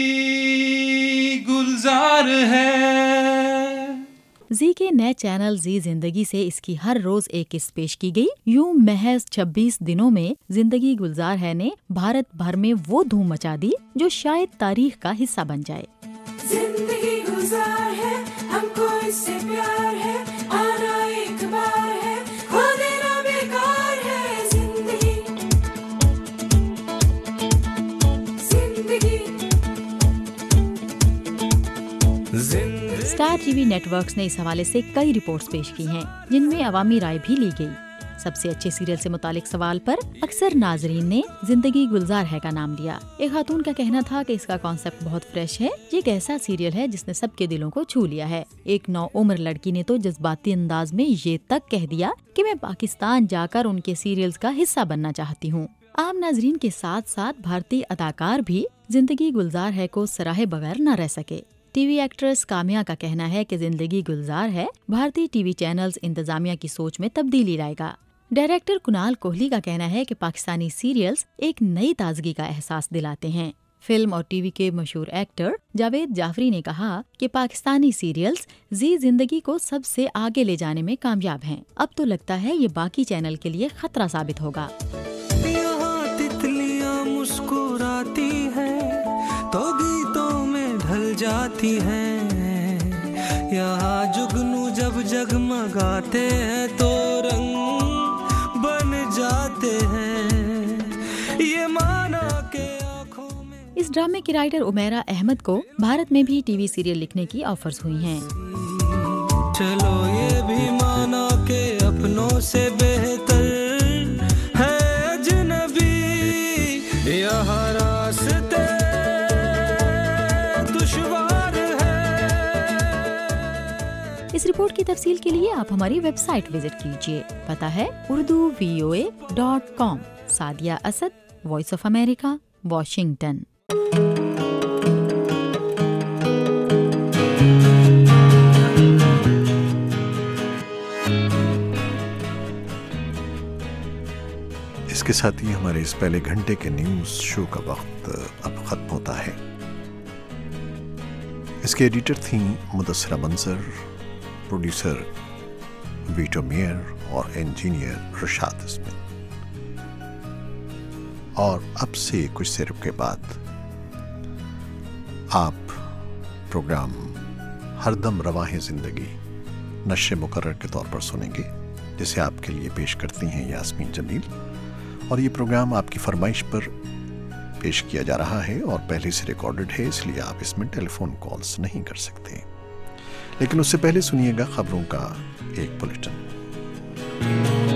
गुलजार है। जी के नए चैनल जी जिंदगी से इसकी हर रोज एक किस्त पेश की गई। यूं महज छब्बीस दिनों में जिंदगी गुलजार है ने भारत भर में वो धूम मचा दी जो शायद तारीख का हिस्सा बन जाए। जिंदगी गुलजार है, हमको इससे प्यार है, आना एक बार है, खो देना बेकार है। जिंदगी जिंदगी स्टार टीवी नेटवर्क्स ने इस हवाले से कई रिपोर्ट्स पेश की हैं, जिनमें अवामी राय भी ली गई। सबसे अच्छे सीरियल से मुतालिक सवाल पर अक्सर नाजरीन ने जिंदगी गुलजार है का नाम लिया। एक खातून का कहना था कि इसका कॉन्सेप्ट बहुत फ्रेश है, ये एक ऐसा सीरियल है जिसने सबके दिलों को छू लिया है। एक नौ उम्र लड़की ने तो जज्बाती अंदाज में ये तक कह दिया कि मैं पाकिस्तान जाकर उनके सीरियल्स का हिस्सा बनना चाहती हूँ। आम नाजरीन के साथ साथ भारतीय अदाकार भी जिंदगी गुलजार है को सराहे बगैर न रह सके। टीवी एक्ट्रेस काम्या का कहना है कि जिंदगी गुलजार है भारतीय टीवी चैनल्स इंतजामिया की सोच में तब्दीली लाएगा। डायरेक्टर कुणाल कोहली का कहना है कि पाकिस्तानी सीरियल्स एक नई ताजगी का एहसास दिलाते हैं। फिल्म और टीवी के मशहूर एक्टर जावेद जाफरी ने कहा कि पाकिस्तानी सीरियल्स जी जिंदगी को सबसे आगे ले जाने में कामयाब हैं। अब तो लगता है ये बाकी चैनल के लिए खतरा साबित होगा। यहाँ तितलियाँ मुस्कुराती हैं तो गीतों में ढल जाती हैं, यहाँ जुगनू जब जगमगाते हैं तो रंग बन जाते हैं, ये माना के आँखों में। इस ड्रामे की राइटर उमेरा अहमद को भारत में भी टीवी सीरियल लिखने की ऑफर्स हुई हैं। चलो ये भी माना के अपनों से बेहतर है अजनबी, यहाँ रास्ते दुश्वार है। इस रिपोर्ट की तफसील के लिए आप हमारी वेबसाइट विजिट कीजिए। पता है Urdu V O A dot com. Sadia Asad, Voice of America, Washington. کے ساتھ ہی ہمارے اس پہلے گھنٹے کے نیوز شو کا وقت اب ختم ہوتا ہے. اس کے ایڈیٹر تھیں Mudassira Manzar, producer Vito Mayer اور انجینئر رشاد اسمتھ. اور اب سے کچھ دیر کے بعد آپ پروگرام ہر دم رواں ہے زندگی نشر مقرر کے طور پر سنیں گے، جسے آپ کے لیے پیش کرتی ہیں یاسمین جمیل. اور یہ پروگرام آپ کی فرمائش پر پیش کیا جا رہا ہے اور پہلے سے ریکارڈڈ ہے، اس لیے آپ اس میں ٹیلی فون کالز نہیں کر سکتے. لیکن اس سے پہلے سنیے گا خبروں کا ایک بلیٹن.